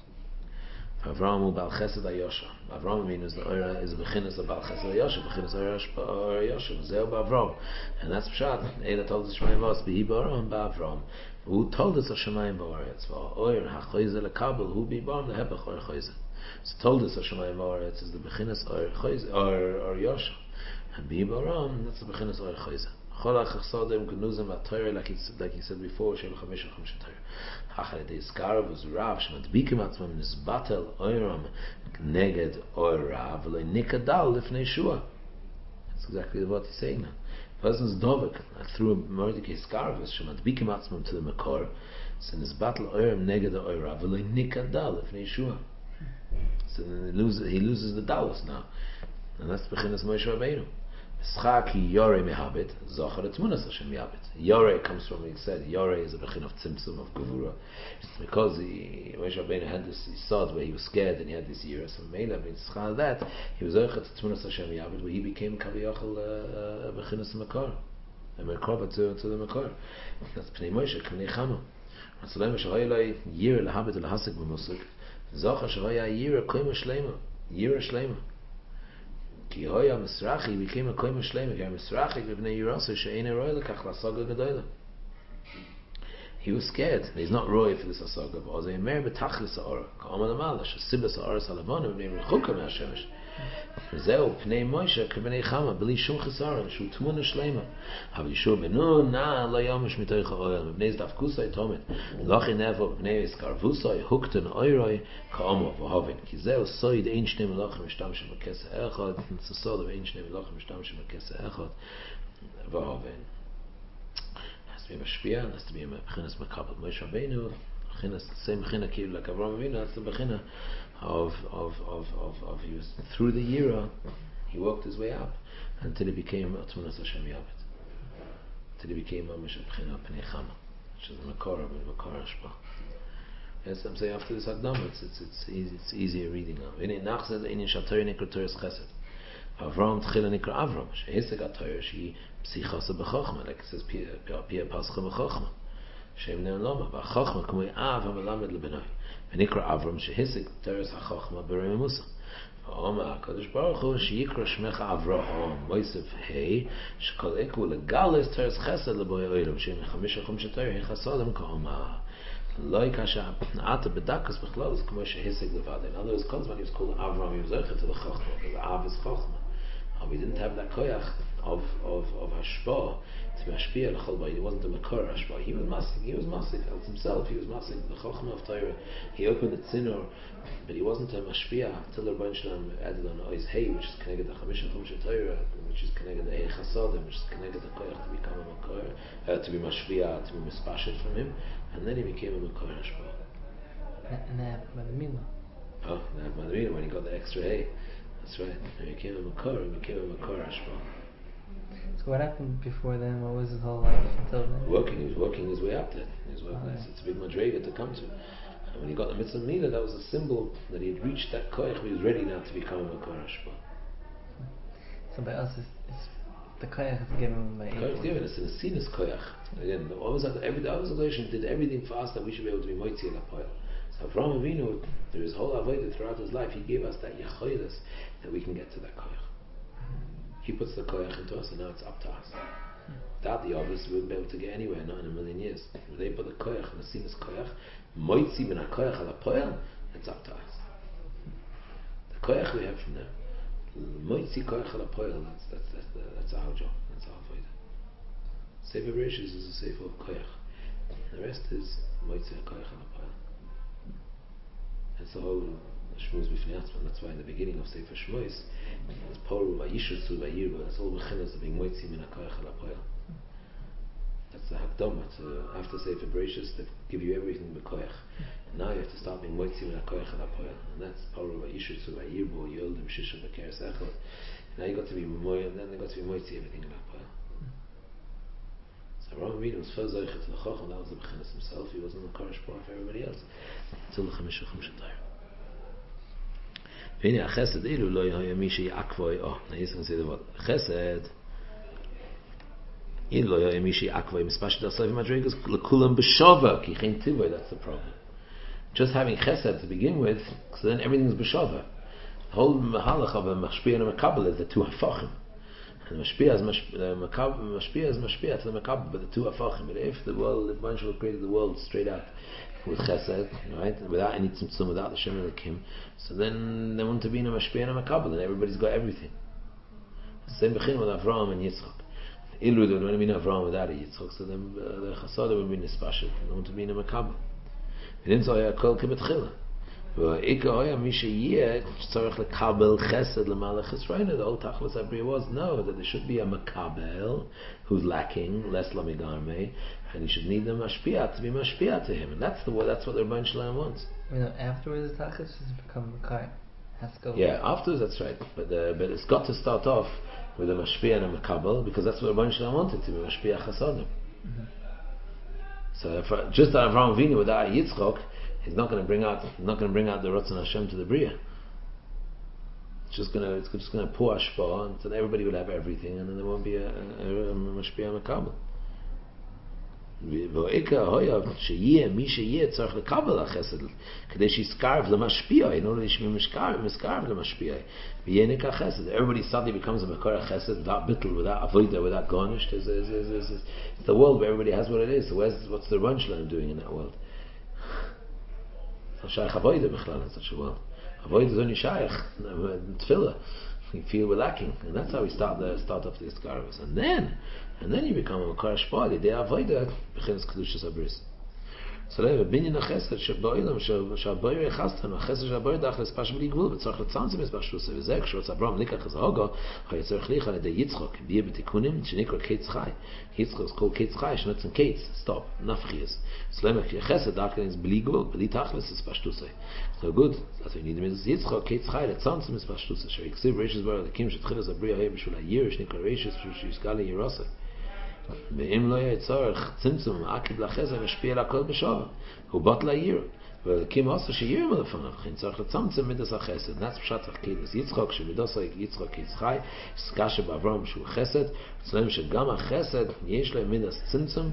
Avram bal chesed ayosha. Avram means the oira is bechinas of bal chesed ayosha, bechinas oira ayosha. Zeu ba'avram, and that's pshat. Eila told us Shemayim v'os behi ba'aram ba'avram. Who told us Shemayim v'oretz v'oir ha'choyze lekabel who be ba'aram lehepech oir choyze. So told us Shemayim v'oretz is the bechinas oir choyze or yosha. And Bibaram, that's the beginning of Oyer Chayza. Cholach Chsadim Gnuzim Atayr, like like he said before, Shel Chamesh Chamesh Atayr. Hachar Dei Skarav was Rav Shemadbikim Atzmam Nisbatel Oyram Neged Oyer Rav Lo Nikadal Lifnei Shua. That's exactly what he's saying now. Person's dovek through a Mordecai Skarav Shemadbikim Atzmam to the Makor. So Nisbatel Oyram Neged Oyer Rav Lo Nikadal Lifnei Shua. So then he loses, he loses the dalus now, and that's the beginning of Moshe Rabbeinu. Mischaki Yoreh mehabit, Zochar etmunas Hashem yabit. Yoreh comes from, he said, Yoreh is a bechin of tzimtzum, of gevura. Because he, Moshe Rabbeinu had this, he saw it where he was scared and he had this year. So Meila, Mischal that, he was Zochar etmunas Hashem yabit, where he became Kaviyachal a bechin of Makor. A Merkava to, to the Makor. That's Pnei Moshe, Pnei Chama. Ratzalem Shahoylai, Yir lehabit lehasik b'musik. Zochar Shahoya Yir koima shleima. Yir shleima. Ki hoya misrachi became a koima shleima. Ki misrachi b'bnei Yirasa she'ein roy lekach l'asaga gedola. He was scared. He's not roy for this asaga. But ozay mer betachlis ha'ora. Ka'amad amal she'sibas ha'ora salavana b'nei rechuka me'ashemesh. Zeu pnei Moshe k'bnei Chama b'li shum chisaron shu tmuna shleima. Hav Yishua benu na lo yomish mitoich ha'oil. B'nei zdavkusai tomet. Lochi nevo b'nei iskarvusai hukten oiroi ka'amo v'hovin. Ki zeu soid ein shnei melachim mishtamshim b'kesa echad. It's a soid of ein shnei melachim mishtamshim b'kesa echad v'hovin. Has to be mashpia. Has to be a bechinas makabel Moshe Rabbeinu. Bechinas the same bechina kilu like Avraham Avinu. That's the bechina of of of of of he was through the Yira. He worked his way up until he became Atmunas Hashem Yabit. Until he became Mamish Bechina Pnei Chama, which is the Makor of the Makor Hashpah. Yes, I'm saying after this Hakdama, it's it's it's easy, it's easier reading now. In Nachzed in Shatayr Nikra Torah's Chesed. Avram Tchila Nikra Avram. Shehisek Atayr She Psichasa B'Chochma, like it says Pia Pia Pascha B'Chochma. Shem Neon Loma B'Chochma K'moi Av Amalamed L'Benoi. V'Nikra Avram Shehisek Teres HaChochma B'Rei Musa. V'Oma HaKadosh Baruch Hu Sheyikra Shmecha Avraham Moisef Hei Shekol Eku Legales Teres Chesed L'Boi Oilam Shem Chamisha Chum Shetayr Hechasodim K'Oma Loi Kasha Ata B'Dakas B'Chlal K'moi Shehisek Levad. In other words, when he was called Avram, he was Zocher to the Chochma, because Av is Chochma. And we didn't have that koyach of of of hashpah to mashpia l'chol bayit. He wasn't a makor hashpah. He was masik. He was masik himself. He was masik. The chochma of Torah. He opened the tzinor, but he wasn't a mashpia until the Rebbeinu Shalom added on ois hey, which is connected the chamisha chumsha Torah, which is connected the hey chasadim, which is connected the koyach to become a makor, uh, to be mashpia, to be mispashet from him, and then he became a makor hashpah. Nab Madamila. Oh, Nab Madamila, when he got the extra hey. That's right. He became a makor. He became a makor hashpah. So what happened before then? What was his whole life until then? Working. He was working his way up then. He was working. Oh, it's, yeah. it's a big madrega to come to. And when he got the mitzvah milah, that was a symbol that he had reached that koyach. He was ready now to become a makor hashpah. So by us, it's, it's the koyach is given by Koyach is given. It's an asinus koyach. Again, always every the Avos did everything for us that we should be able to be moitzi al hapoel. So Avraham Avinu, through his whole avodah throughout his life, he gave us that yachoidas that we can get to that koyach. He puts the koyach into us, and now it's up to us. Without the obvious, we wouldn't be able to get anywhere, not in a million years. When they put the koyach, and the sinus koyach, moitzi min ha-koyach ala poel, it's up to us. The koyach we have from them. Moitzi koyach ala poel, that's, that's, that's, the, that's our job, that's our avodah. Sefer Bereshis is a sefer of koyach. The rest is moitzi ha-koyach ala poel. That's the whole Shmuz Bifnei Atzman. That's why in the beginning of Sefer Shmuz, it's Poru Vayishutzu Vayirbu. That's all bechinas of being moitzi min ha-koyach ala poel. That's the Hakdama. To, after Sefer Bereshis, they give you everything but koyach. And now you have to start being moitzi min ha-koyach ala poel. And that's Poru Vayishutzu Vayirbu, Yoldim Shisha V'keres Echad. Now you got to be moitzi, and then they got to be moitzi everything ala poel. So Avraham Avinu was first zoichet to the Chacham. That was the bechinas himself. He wasn't the Koresh for everybody else until the Chamisha Chamisha Torah. V'hine ha-chesed ilu lo yahaya mi she'yakvoi. Oh, now he's going to say the word chesed. Ilu lo yahaya mi she'yakvoi mispashit asayv madrigas l'kulam b'shova ki chen tivoi. That's the problem. Just having chesed to begin with, so then everything's b'shova. The whole mahalach of a mashpia and a makabel is the two hafachim. And mashpia is mashpia is mashpia to the makabel, but the two hafachim. But if the world, if one should created the world straight out with chesed, right, without any tzimtzum, without the Shem Elokim, so then there wouldn't be no mashpia and a makabel, and everybody's got everything. The same bechin with Avraham and Yitzchak. Ilu, there wouldn't be no Avraham without a Yitzchak, so then uh, the chasada would be nispashit, there wouldn't be no makabel. It didn't say kol kibetchila. The whole tachlis abriya was no, that there should be a makabel who's lacking, less lamigarme, and he should need the mashpia to be mashpia to him, and that's the that's what the Rebbeinu Shalom wants. You know, afterwards the tachlis has become makar. Has to go. Yeah, afterwards that's right, but uh, but it's got to start off with a mashpia and a makabel, because that's what the Rebbeinu Shalom wanted, to be mashpia chasadim. Mm-hmm. So if, uh, just that Avraham Avinu without Yitzchok, he's not going to bring out, not going to bring out the Ratzon Hashem to the Bria. It's just going to, it's just going to pour ashpa, and then everybody will have everything, and then there won't be a mashpia makabel. V'o'ika hoya sheyeh mi sheyeh tzarich lekabel hachesed kadei sheyiskarv lemashpia in order to be miskarv lemashpia v'yenik hachesed. Everybody suddenly becomes a makar hachesed without bittul, without avodah, without garnish. It's the world where everybody has what it is. So where's, what's the Rebbeinu Shalom doing in that world? It's not shaykh avodah b'chlal in such a world. Avodah is only shaykh tefillah. We feel we're lacking, and that's how we start the start off the iskarvus, and then and then you become a makar shpali. They avoid that b'chinas kedushas abris. So they have a binyan achesed sheba'ilam shabayir echastan achesed shabayir dachles pash b'li gvul v'tzarich letzantzim es b'shlusa v'zek shortz Abraham likach es haga hayetzarich licha l'day Yitzchok b'yeh b'tikunim shenikra Ketz Chai. Yitzchok is called Ketz Chai. Shnotzen Ketz. Stop. Nafchias. So lemach achesed dachles b'li gvul b'li tachles es b'shlusa. So good. That's what you need to mean. Yitzchok Ketz Chai letzantzim es b'shlusa. Shari ksiv reishes bar lekim shetchilas abriya hay b'shul hayir shenikra reishes shishgali yirasa. ואם לא יהיה צורך צמצום עקיב לחסד משפיע על הכל בשווה הוא באת לעיר ולקים עושה שייר מלפניו לכן צריך לצמצם מידס החסד. that's פשט החקידס יצחוק שמידוס יצחוק יצחי עסקה שבאברהם שהוא חסד אצלנו שגם החסד יש להם מידס צמצום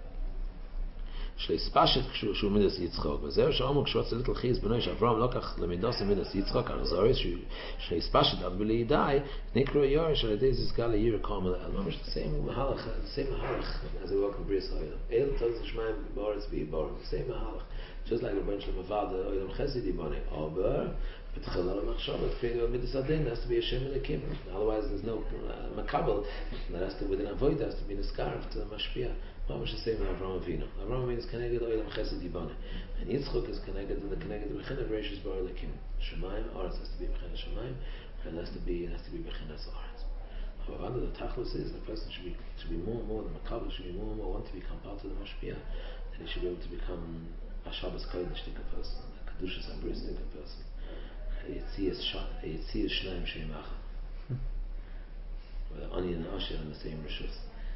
שלהספשת כשהוא מידס יצחוק, וזהו שאומר כשהוא צדק לחיס בנוי שאברהם לא כך למידוס מידס יצחוק הרזוריס שלהספשת עד בלידי נקרא יורש על ידי זזגה לעיר קומל ממש סיים מהלך סיים מהלך as we walk in Bris Oilam אל תוז לשמיים בארץ ביבור סיים מהלך just like the bunch of Mavada Oilam Chesedi money aber בתחילה למחשבת כפי מידס הדין has to be a Shem Elikim, otherwise there's no uh, makabel that has to within avoid has to be niskarv to the mashpia. ממש the same with Avraham Avinu. Avraham Avinu is connected Oilam Chesed Yibane, and Yitzchok is connected to the connected B'chinas Reishis Bar Elikim. Shemayim, Aretz has to be B'chinas Shemayim, and it has to be it has to be B'chinas Aretz. However, the tachlis is the person should be should be more and more the makabel should be more and more want to become part of the mashpia, and he should be able to become a Shabbos Kodesh type of person, a Kedushas Abris type of person. Yitzir Shnaim Sheim Achad. With the Ani and the Asher on the same rishus.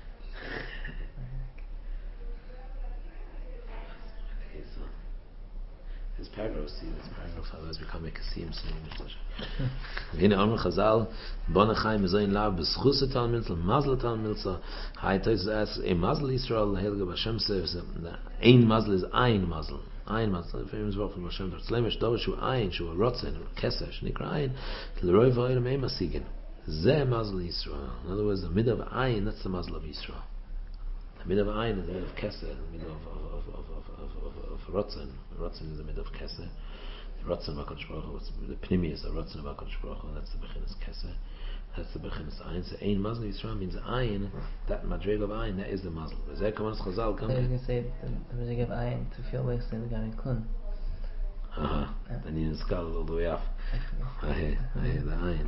His paragraphs, see, his paragraphs otherwise become a kasim soon. Hine Amr Chazal, Bona Chaim Zoin Lav B'Schus Tal Milza, Mazal Tal Milza. Hai Toys asks, a Mazal Yisrael Helga B'Shem says, ein Mazal is ein Mazal. Ein Mazal, famous word from Hashem. Tzlemish Dover Shu Ein Shu Rotzen Keser Shnikra Ein L'Roi V'Oilam Ein Masigin. Zeh Mazel Yisrael. In other words, the mid of Ayin, that's the Mazel of Yisrael. The mid of Ayin is the mid of Keseh, the mid of of of of of of, of, of Ratzon. Ratzon is the mid of Keseh. Ratzon of HaKadosh Baruch Hu. The Pnimi is the Ratzon of HaKadosh Baruch Hu, and that's the Bechinas Keseh. That's the Bechinas Ayin. So Ein Mazel Yisrael means Ayin. That Madrig of Ayin, that is the Mazel. Zeh Kaman Chazal. So you can say the Madrig of Ayin to feel like saying the Gami Kun. Uh-huh. Then you scale all the way up. I hear, I hear the Ayin.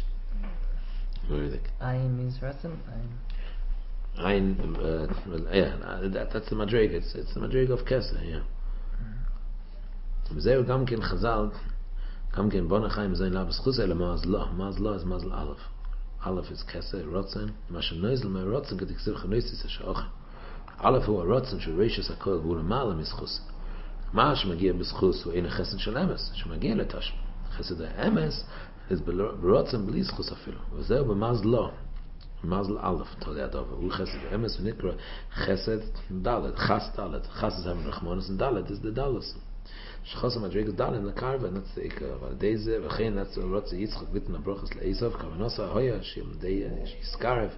Very Ayin means Ratzon. Ayin. Ayin, uh, well, yeah, that, that's the Madrig. It's, it's the Madrig of Keseh, yeah. Zeu Gamkin Chazal, Gamkin Bonachayim Zayin Labas Chus Ele Mazlah. Mazlah is Mazl Aleph. Aleph is Keseh, Ratzon. Masha Noizel Me Ratzon G'dik Sir Chanoisis HaSha'och. Aleph Hu HaRatzon Shureshus HaKol G'ul Malam is Chus. מה שמגיע בזכוס הוא אין החסד של אמס, שמגיע לתשם. חסד האמס is ברוצם בלי זכוס אפילו, וזהו במזל לא, במזל א', תודה הדבר, הוא חסד האמס ונקרא חסד דלת, חס דלת, חס זה המרחמונס, דלת is the דלס. שחוס המדרגת דלת לקרבה, נצא עיקר, אבל די זה, וכן נצא רוצה יצחק ביטן הברוכס לאיסוף, כוונוסה הויה, שיסקרב,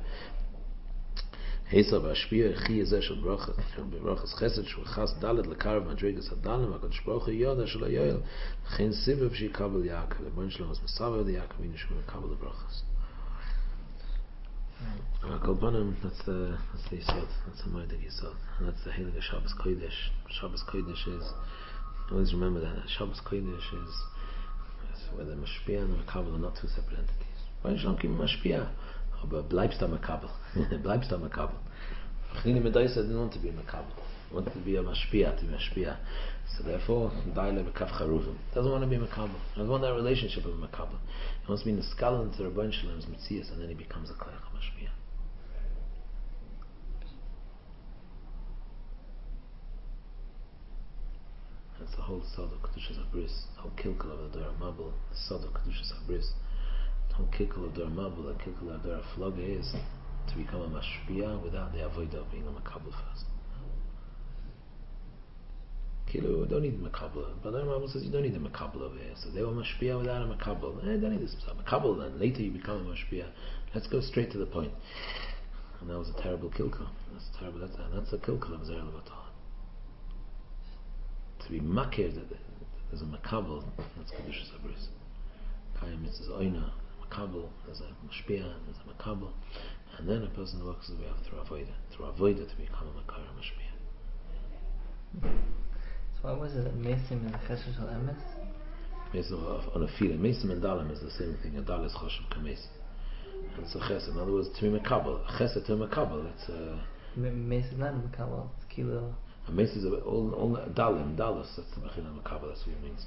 Hesa v'ashpia chi ze shel bracha brachas chesed shel chas dalet lekarav madrigas hadalim v'akadosh baruch hu yoda shel yoel chen sivav sheyikabel Yaakov the bunch was mesaver the Yaakov inu shel kabel the brachas. Kolbanim, that's the that's the yisod, that's the moedik yisod, and that's the heilige Shabbos Kodesh. Shabbos Kodesh is, always remember that Shabbos Kodesh is, is where the mashpia and the makabel are not two separate entities. Why don't you mashpia? Aber bleibst da makabel. Bleibst da makabel. Chini Medaisa didn't want to be a makabel. He wanted to be a mashpia, to be a mashpia. So therefore, Daile Bekaf Charuvim. Doesn't want to be a makabel. He doesn't want that relationship with a makabel. He wants to be in the skala into Rabban Shalom's Metzias, and then he becomes a Koyach mashpia. That's the whole Sod of Kedushas Habris, the whole kilkel of the Dora Mabul, the Sod of Kedushas Habris. The whole kilkel of Dora Mabul, the kilkel of Dora Flog is to become a mashpia without the avodah of being a makabel first. Kilo, don't need a makabel. But Dora Mabul says you don't need a makabel over here. So they were mashpia without a makabel. Eh, don't need this makabel. Then later you become a mashpia. Let's go straight to the point. And that was a terrible kilkel. That's terrible. That's and that's a kilkel of Zerah Levatah. To be makir that there's a makabel, that's Kedushas Habris. Kayam mitzvahs oina, makabel, there's a mashpia, there's a makabel, and then a person works his way up through avodah, through avodah to become a makar mashpia. So why was it that Mesim is a chesed shel emes? Mesim on a feeling. Mesim and dalim is the same thing. A dal is choshev kamesim, and it's a chesed. In other words, to be makabel, a chesed to a makabel. It's a Mesim is not a makabel. It's kilo. A mace is all, all dalim, dalus, that's the mechina makabel, that's what it means.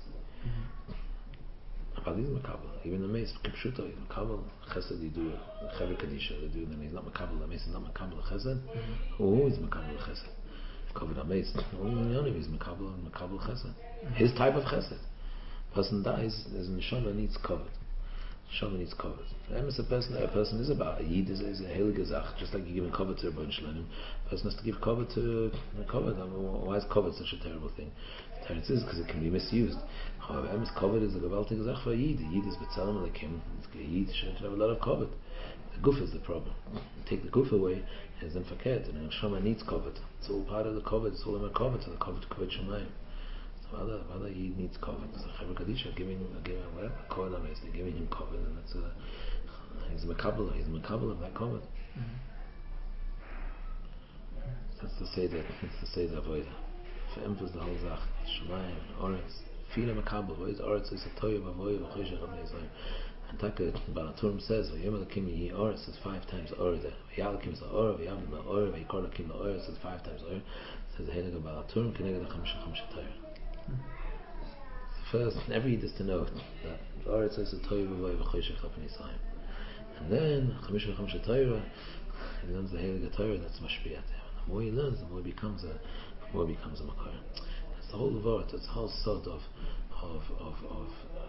But he's makabel. Even the mace, kipshuta, he's makabel, chesed, you do chever kadisha, they do, then he's not makabel, the mace is not makabel chesed, who is makabel chesed? Covered a mace, only the only is makabel and makabel chesed. His type of chesed. Person dies, his neshama needs covered. Neshama needs covered. A person, a person is about a yid is, is a heilige zach, just like you give a cover to a bunch of a person has to give cover to a cover. Why is cover such a terrible thing? The Teretz is because it can be misused. However, emes covered is a gewaltige zach for a yid. A yid is betzalim like him. A yid should have a lot of covered. The goof is the problem. Take the goof away, and then forget. And neshama needs covered. It's all part of the covered. It's all in a covered. So the covered covered shemayim. So other other yid needs covered. So chever kadisha giving giving whatever kolam is, they're giving him covered, and that's a he's a makabel. He's a makabel of that covered. That's to say that that's to say that avodah. For emphasis the whole zach. Shemayim, Oretz, Fila makabel. What is Oretz? Is a toy of avodah v'choshech of Neizayim. And Taka Balaturim says, "V'yom Elokim Yi Oretz" is five times Oreda. V'yalakim is the Orah. V'yavim the Orah. V'yikolakim the Oretz is five times Orah. Says the Heilige Balaturim Keneged the Chamisha Chamisha Torah. First, every yid is to know that Oretz is a toy of avodah v'choshech of Neizayim. And then Chamisha Chamisha Torah, he learns the Heilige Torah. That's mashpiyat. The more he learns, the more he becomes a, the more he becomes a makar. That's the whole of Oretz. It's the whole sod of, of, of, of.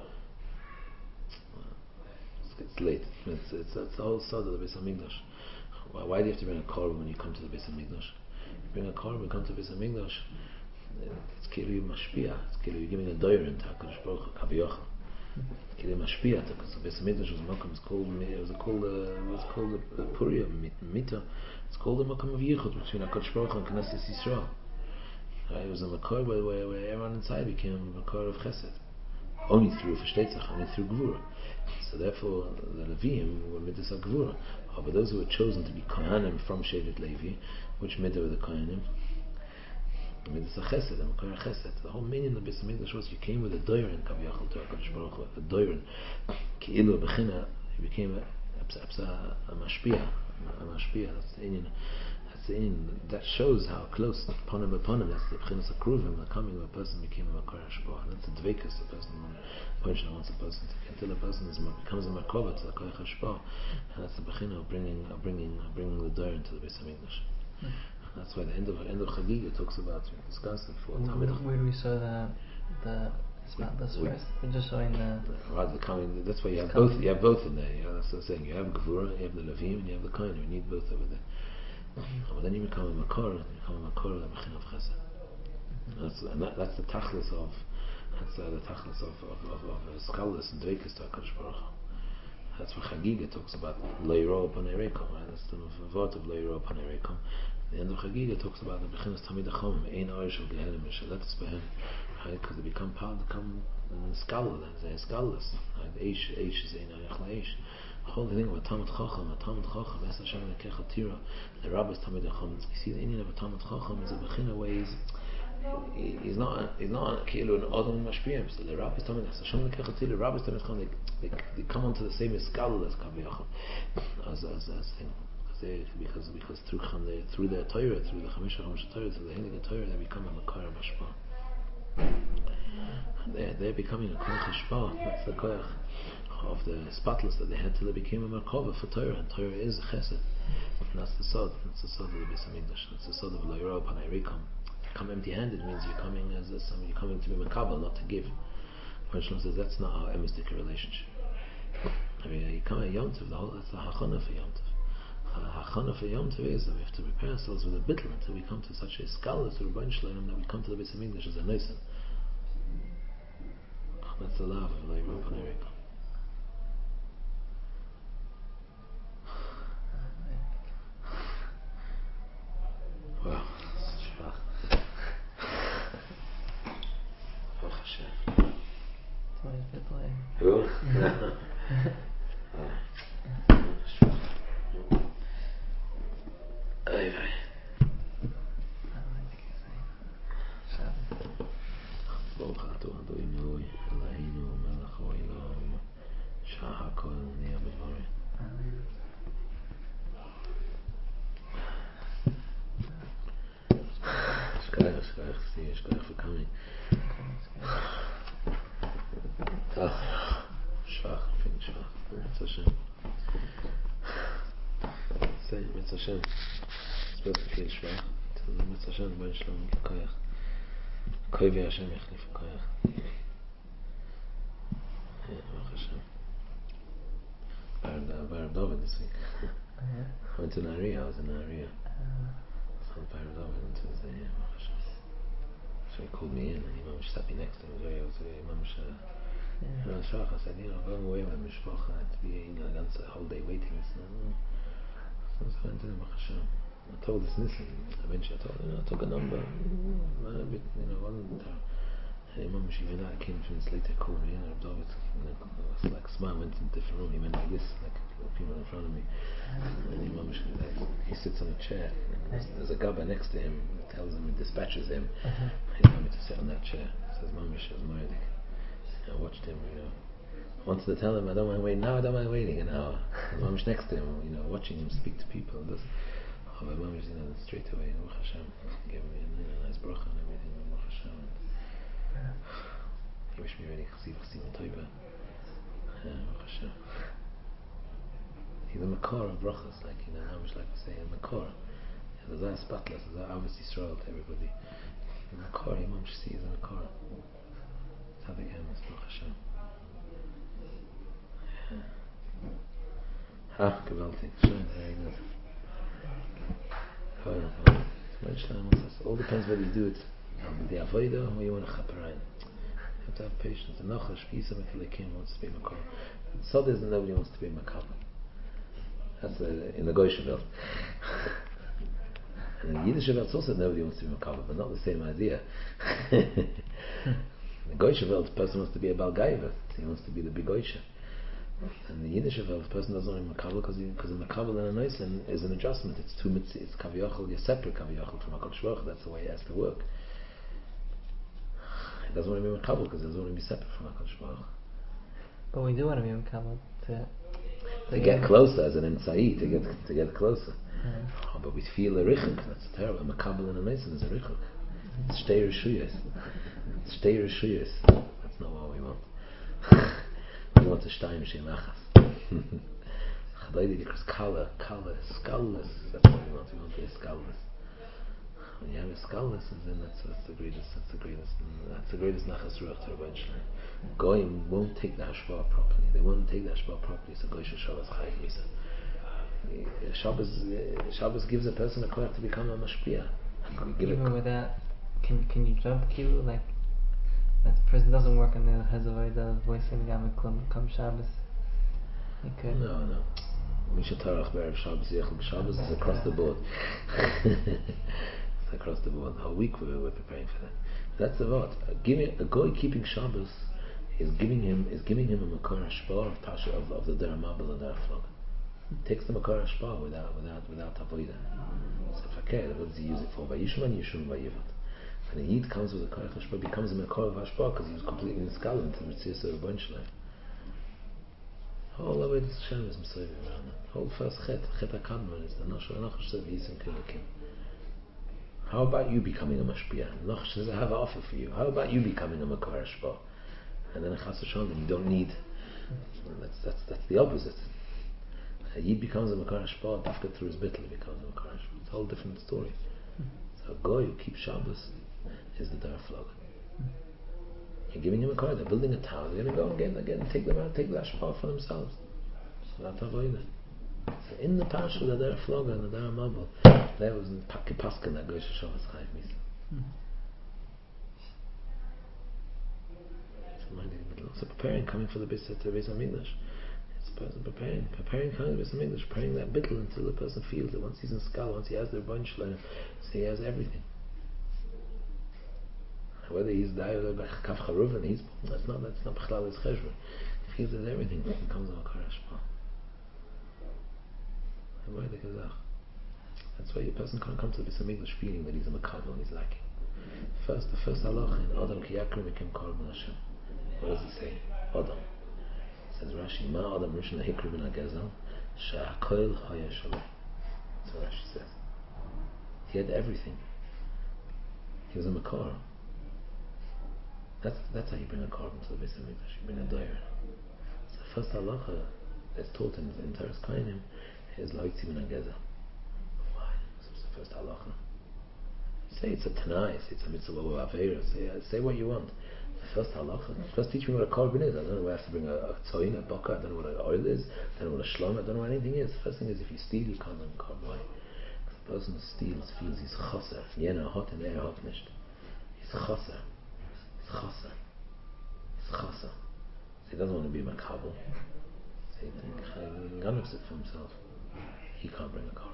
It's late. It's, it's, it's the whole sod of the Beis Hamikdash. Why, why do you have to bring a korban when you come to the Beis Hamikdash? You bring a korban, you come to the Beis Hamikdash. It's kilo mashpia. It's kilo you're giving a doyer in Hakadosh Baruch Hu Kaviyochel. It's kilo mashpia. So Beis Hamikdash was a makom. It's called it was called uh, it was called a puria mita. It's called a makom of yichud between Hakadosh Baruch Hu and Knesset Yisrael. Right? It was a makor where, where, where everyone inside became a makor of chesed. Only through Verstetzach, only through Gvura. So therefore, the Levim were midas Gvura. Oh, but those who were chosen to be Kohanim from Shevet Levi, which midah were the Kohanim? Midas Chesed, and Makar Chesed. The whole meaning of the Beis Hamikdash was you came with a doirin, Kaviyachal to HaKadosh Baruch Hu, a doirin. Ki'ilu b'china, you became a, a, a mashpia, a mashpia. That's the Indian. In, that shows how close upon him upon him. That's the B'chinas HaKruvim, the coming of a person became a Makar Hashpah. That's the Dvekas, a person wants a person to, until a person is, becomes a Makova to the Makar Hashpah, and that's the B'china of bringing, of bringing, of bringing the Doir into the Beis Hamikdash. Mm. That's why the end of end of Chagiga talks about, we discussed it before. Where, where do we saw the the spotless first? We're just showing the right, the coming. That's why you have both. You have both in there. Yeah, that's what I'm saying. You have Gevura, you have the Levim, and you have the Kohen. You need both over there. Mm-hmm. But then you become a makor, and you become a makor of the B'china of Chesed. That's and that, that's the tachlis of that's uh, the tachlis of of of, of uh, Skalus and Dveikus to HaKadosh Baruch Hu. That's what Chagiga talks about Leiro upon Erekom. Right? That's the word of Leiro upon Erekom. The end of Chagiga talks about the B'chinas Tamid Achom, Ein Orish of Gehenim Mishalet Behem, right? Because they become part, become Skalus, they're Skalus. Right? Eish, Eish is Ein Orich LaEish. The whole thing of a Talmud Chacham, a Talmud Chacham, Es Hashem Lekech Atira, the Rabbis Talmid Chacham. You see, the Indian of a Talmud Chacham is a Bechina where he's, he's not, he's not Kielu an Adam Mashpiyim. So the Rabbis Talmid Es Hashem Lekech Atira, the Rabbis Talmid Chacham, they, they, they come onto the same Eskal as Kaviyacham, as as as thing. They, because because through they, through their Torah, through the Chamisha Chamisha Torah, through the Heilige Torah, they become a Makar Mashpah. They're they're becoming a Koyach Hashpah. That's the Koyach of the spotless that they had till they became a Merkava for Torah, and Torah is Chesed. And that's the Sod, that's the Sod of the Beis Hamikdash, that's the Sod of Loira upon Erekom. Come empty-handed means you're coming as a, you're coming to be Makabal, not to give. When Shalom says that's not our emistic relationship. I mean, you come at Yom Tov, the whole, that's the Hachana for Yom Tov. Hachana for Yom Tov is that we have to prepare ourselves with a bittul until we come to such a skala to Rabban Shalom that we come to the Beis Hamikdash as a Nisan. That's the love of Loira upon Erekom. Wow, shvach. Oh, Hashem. It's always a bit play. Who? Shvach. Ay, ay. Baruch atah Adonai Eloheinu melech haolam shehakol nהיה b'dvarim. Shkoyach, shkoyach, see, shkoyach for coming. Ah, shvach, fin shvach. Mitzvah Hashem. Say, Mitzvah Hashem. It's supposed to feel shvach. Tell them Mitzvah Hashem, Rabban Shalom, koyach. Koyvi Hashem yachlif koyach. Yeah, Baruch Hashem. Bar David this week. I went to Nariya, I was in Nariya. On Bar David on Tuesday, yeah, Baruch Hashem. So he called me in and he mamish sat me next to him. He was very mamish, you know, Shach. I said, you know, going away with Mishpacha, I had to be, you know, against a whole day waiting. So I went to him, Baruch Hashem. I told this Nissen, eventually I told him, you know, I took a number, a bit, you know, wasn't there. And Imam even I came to his later called me, you know, David, you know, I was like, smile, went in a different room, he went like this, like people in front of me. And Imam, like, he sits on a chair, and there's, there's a gabba next to him, who tells him, dispatches him, uh-huh. He told me to sit on that chair. Says, Mamish is Moedik. I watched him, you know. I wanted to tell him, I don't mind waiting, now I don't mind waiting an hour. And Mamish next to him, you know, watching him speak to people. This, oh, my mom is, you know, straight away, Baruch Hashem, gave me a, you know, nice bracha and everything, Baruch Hashem. And he wished me really chesiv, chesiv, and toiba. Yeah, Baruch Hashem. He's a makor of brachas, like, you know, how much like to say, a makor. Yeah, there's a spotless, there's a obviously Yisrael to everybody. A makor, Imam Shasi is a makor. That's how they came, Baruch Hashem. Yeah. Ah, gewaltig, schön, very good. It all depends whether you do it with the avodah or you want to chaperayim. to have patience. And Nachash, Pisa Mefilikim wants to be Makar. Sod is nobody wants to be Makar. That's uh, in the Goyish Welt. And in the Yiddish Welt also nobody wants to be Makar, but not the same idea. In the Goyish Welt, the person wants to be a Balgaiva. He wants to be the big Goyish. And the Yiddish Welt, the person doesn't want to be Makar because because the Makar and a Noisin is an adjustment. It's two mitzvahs. It's Kaviyachal, you're separate Kaviyachal from HaKadosh Baruch Hu. That's the way it has to work. He doesn't want to be Makar because he doesn't want to be separate from HaKadosh Baruch Hu. But we do want to be Makabal to, to get closer as an inside, to get to get closer. Yeah. Oh, but we feel a richuk. That's terrible. A makabel and a nisan is a richuk. It's shtei reshuyos. It's shtei reshuyos. That's not what we want. We want a shtei mishimachas. Chadaydi because kala, kala, skalus. That's what we want. We want to be skalus. When you have a skalus, then that's, that's the greatest. That's the greatest. That's the greatest nachas ruach to Rabbi Shalom. Goyim won't take the hashpah properly. They won't take the hashpah properly. So Goyish Shabbos Chayv Misa. Shabbos Shabbos gives a person a koyach to become a mashpia. Even with that, can can you jump kilu like that? The person doesn't work on the hazavayda voicing gam come Shabbos. You could. No, no. Misha Tarach Be'erev Shabbos Yechel Shabbos is across the board. It's across the board. The whole week we're, we're preparing for that. That's the what. Giving a goy keeping Shabbos is giving him is giving him a makar hashpah of pasha of, of the deramabel and deraflog. Takes the makar hashpah without without without avoida. So fakir, what does he use it for? By Yishman Yishum by Yivot. When a yid comes with a makar hashpah, becomes a makar of hashpah because he was completely in skala into the mitzvah of a bunch like. All the way to Hashem is Messiah around it. Whole first chet chet hakadman is the Noshah Nochash Sev Yisim Kilikim. How about you becoming a mashpia? Nochash says I have an offer for you. How about you becoming a makar hashpah? And then a chas v'shalom, you don't need. That's that's that's the opposite. A yid becomes a makar hashpah, dafka through his bittul, he becomes a makar hashpah. It's a whole different story. So a goy who keeps Shabbos is the deraflog. You're giving him a car. They're building a tower. They're going to go again, again, and take them out, take the hashpah for themselves. So that's avoid it. So in the parsha, the deraflog and the deramabel, there was in Paskin that goes to Shabbos Chayv Misa. So preparing, coming for the Beis Hamikdash. It's a person preparing, preparing coming to the Beis Hamikdash, preparing that bittul until the person feels that once he's in Skal, once he has the bunch, so he has everything. Whether he's dialed by Kaf Charuv and he's that's not that's not B'chlal his cheshbon. He feels that everything becomes a makar hashpah. That's why a person can't come to the Beis Hamikdash feeling that he's a makabel and he's lacking. First, the first halacha in Adam ki yakrim mekim korban Hashem. What does it say? Adam. It says Rashi, Ma Adam Rishon Hikri bin Agazal, Sha'akoil Haya Shalom. That's what Rashi says. He had everything. He was a makar. That's that's how you bring a korban to the Beis Hamikdash. You bring a doyer. So the first halacha that's taught in in Teres Kainim is Loitzi bin Agazal. Why? So it's the first halacha. Say it's a tanais, it's a mitzvah or aveira. Say say what you want. The first halacha. First teach me what a korban is. I don't know where I have to bring a, a tzoyin, a baka. I don't know what an oil is. I don't know what a shlom. I don't know what anything is. The first thing is if you steal, you can't bring a korban. Why? Because the person who steals feels he's chaser. Yena hot and air hot nicht. He's chaser. He's chaser. He's chaser. So he doesn't want to be makabel. So he thinks it for himself. He can't bring a korban.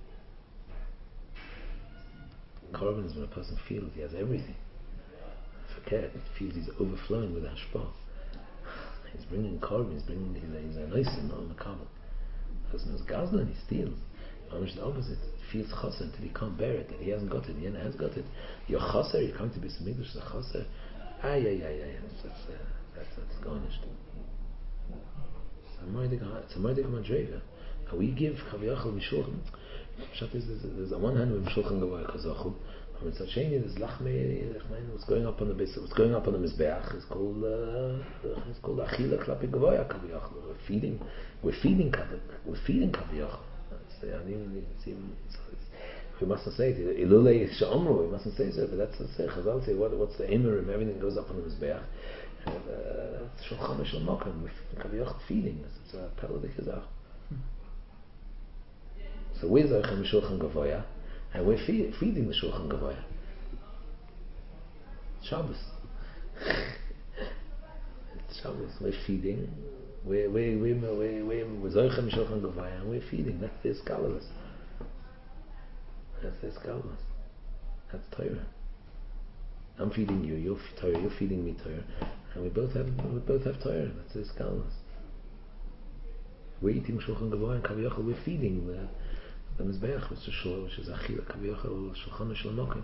Korban is when a person feels he has everything. Forget, feels he's overflowing with hashpah. He's bringing korban, he's bringing, he's a, he's a nice and not a makabel. The person knows gazla and he steals. Almost the opposite. He feels chaser until he can't bear it, and he hasn't got it, he has got it. You're chaser, you come to Beis Hamikdash, the chaser. Ay, ay, ay, ay, that's, that's, uh, that's, that's garnished. It's a moedik madrega. And we give Kaviyachal Mishulchan. There's, there's on one hand we Mishulchan Gavoy Kazachu. On the Sheni there's Lachme. What's going up on the base? What's going up on the Mizbeach is called uh, it's called Achila Klapi Gavoy Kaviyachal. We're feeding, we're feeding Kaviyachal. We're feeding Kaviyachal. We mustn't say it. Ilule Sha'amru. We mustn't say so. But that's the say. Chazal say what? What's the Emerim? Everything goes up on the Mizbeach. Shulchan Mishal Makam. We're Kaviyachal feeding. It's a Pel of the Kazach. So we're Zochim Shulchan Gavoya, and we're feed, feeding the Shulchan Gavoya. Shabbos. Shabbos, we're feeding. We're we we we we we're zoichem shulchan gavaya, and we're feeding. That's the escalas. That's the escalas. That's Torah. I'm feeding you. You're Torah. You're feeding me Torah, and we both have we both have Torah. That's the escalas. We're eating shulchan gavaya, and kaviyachol we're feeding the the mizbeach, which is shul, which is achila kaviyachol shulchan shlomokim.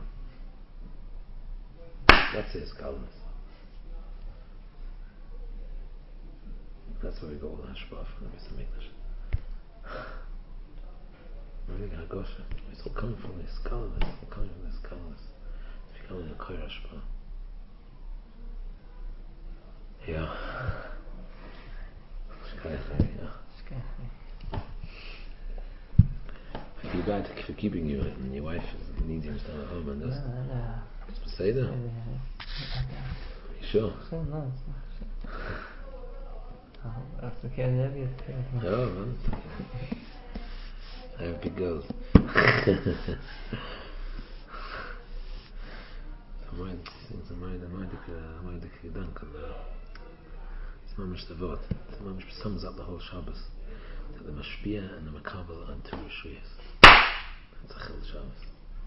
That's the escalas. That's where we go with Hashpah from the Beis HaMikdash. Really got Gosha. It's all coming from the Skalas. It's all coming from the Skalas. It's becoming the Koyer Hashpah. Yeah. Shkayachai, yeah. I feel bad for keeping you and your wife needs you to stay at home and this. No, no, no. Say that. You sure? Sure, no, it's not sure. That's the kid that is. Oh, man. I have big girls. Amai, since Amai, Amai, Amai, the Kedank, and it's mamish the vod. It mamish sums up the whole Shabbos. That the Mashpia and the Makabel and two Rishuyas. That's a Chil Shabbos.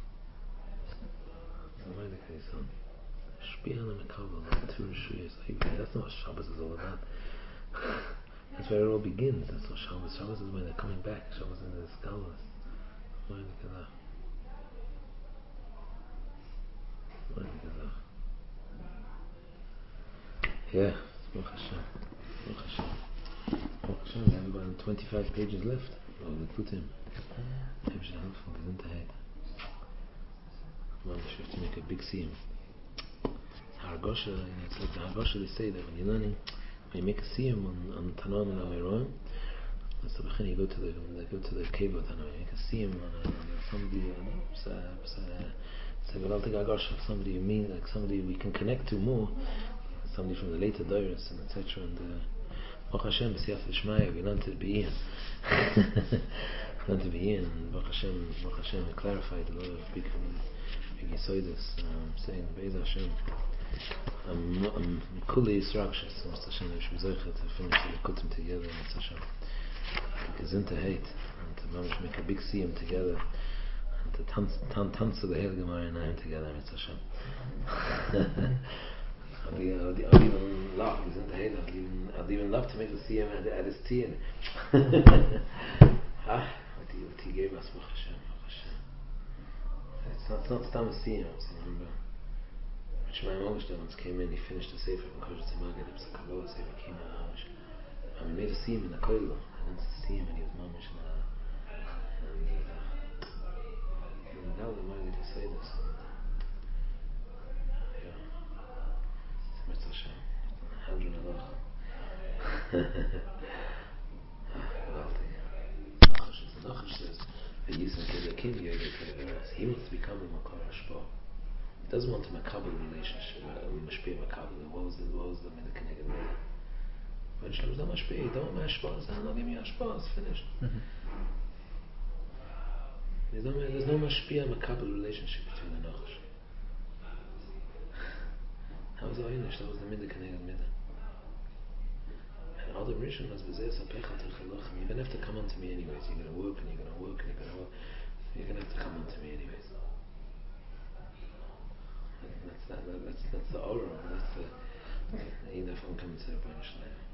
Amai, the Kedan. Mashpia and the Makabel and two Rishuyas. That's not what Shabbos is all about. That's where it all begins. That's what Shabbos. Shabbos is when they're coming back. Shabbos is the Skalas. Look at that. Look at that. Yeah. Baruch Hashem. Baruch Hashem. Baruch Hashem. We have about twenty-five pages left. Oh, we put him. Maybe we should help him. We didn't Mom, we have to make a big siyum. Hargosha, you know, it's like the Hargosha they say that when you're learning, when you make a siyum on, on Tanam and Amiroim, that's the beginning, you go to the, they go to the cave of Tanam, you make a siyum on, a, on a, somebody, you know, say, well, I'll take Hargosha, somebody you mean, like somebody we can connect to more, somebody from the later Doris and et cetera. And uh, Baruch Hashem, B'siyaf L'Shmaya, we learned to be in. We learned to be in, and Baruch Hashem, Baruch Hashem, we clarified a lot of big, big Yisoidus, um, saying, Be'ez Hashem, I'm, I'm Kuli Yisrakshas, and Mister Hashem, we should be Zoichet to finish the Kutim together, and Mister Hashem, Gezinter Heit, and to Mamish make a big siyum together, and to tanz, tanz, tanz to the Heil Gemara and Ayim together, Mister Hashem. I'd, be, I'd, I'd even love, Gezinter Heit, I'd even, I'd even love to make the siyum at, at his tea. Ah, what he, what he gave us, Baruch Hashem, Baruch Hashem. It's not, it's not Stam a siyum, I remember. Shemaim Augustin once came in, he finished the Sefer from Kodesh Tzemagid, it was a Kabbalah Sefer, came in Mamish. And we made a siyum in the Koilo, and then see him and he was Mamish in a... And uh, and now they're going to say this. And, yeah. Mitzvah Hashem. Hadron Aloch. Gewaltig. Nachash, the Nachash says, V'yisem Kedakim Yegel Kedaveras. He wants to become a Makar Hashpah. He doesn't want a makabel relationship, a mashpia makabel. What was the what was the medicinated way? When Shalom is not mashpia, you don't want mashpah. I'm not giving you mashpah. It's finished. Mm-hmm. There's no there's no mashpia makabel relationship between the nachash. That was the Einish. That was the medicinated midah. And Adam Rishon was bezeh sapechal techalochem. You're gonna have to come on to me anyways. You're gonna work and you're gonna work and you're gonna work. You're gonna have to come on to me anyways. That's, that, that's, that's the aura, that's the, you know, if I'm coming to the Rebbeinu Shalom.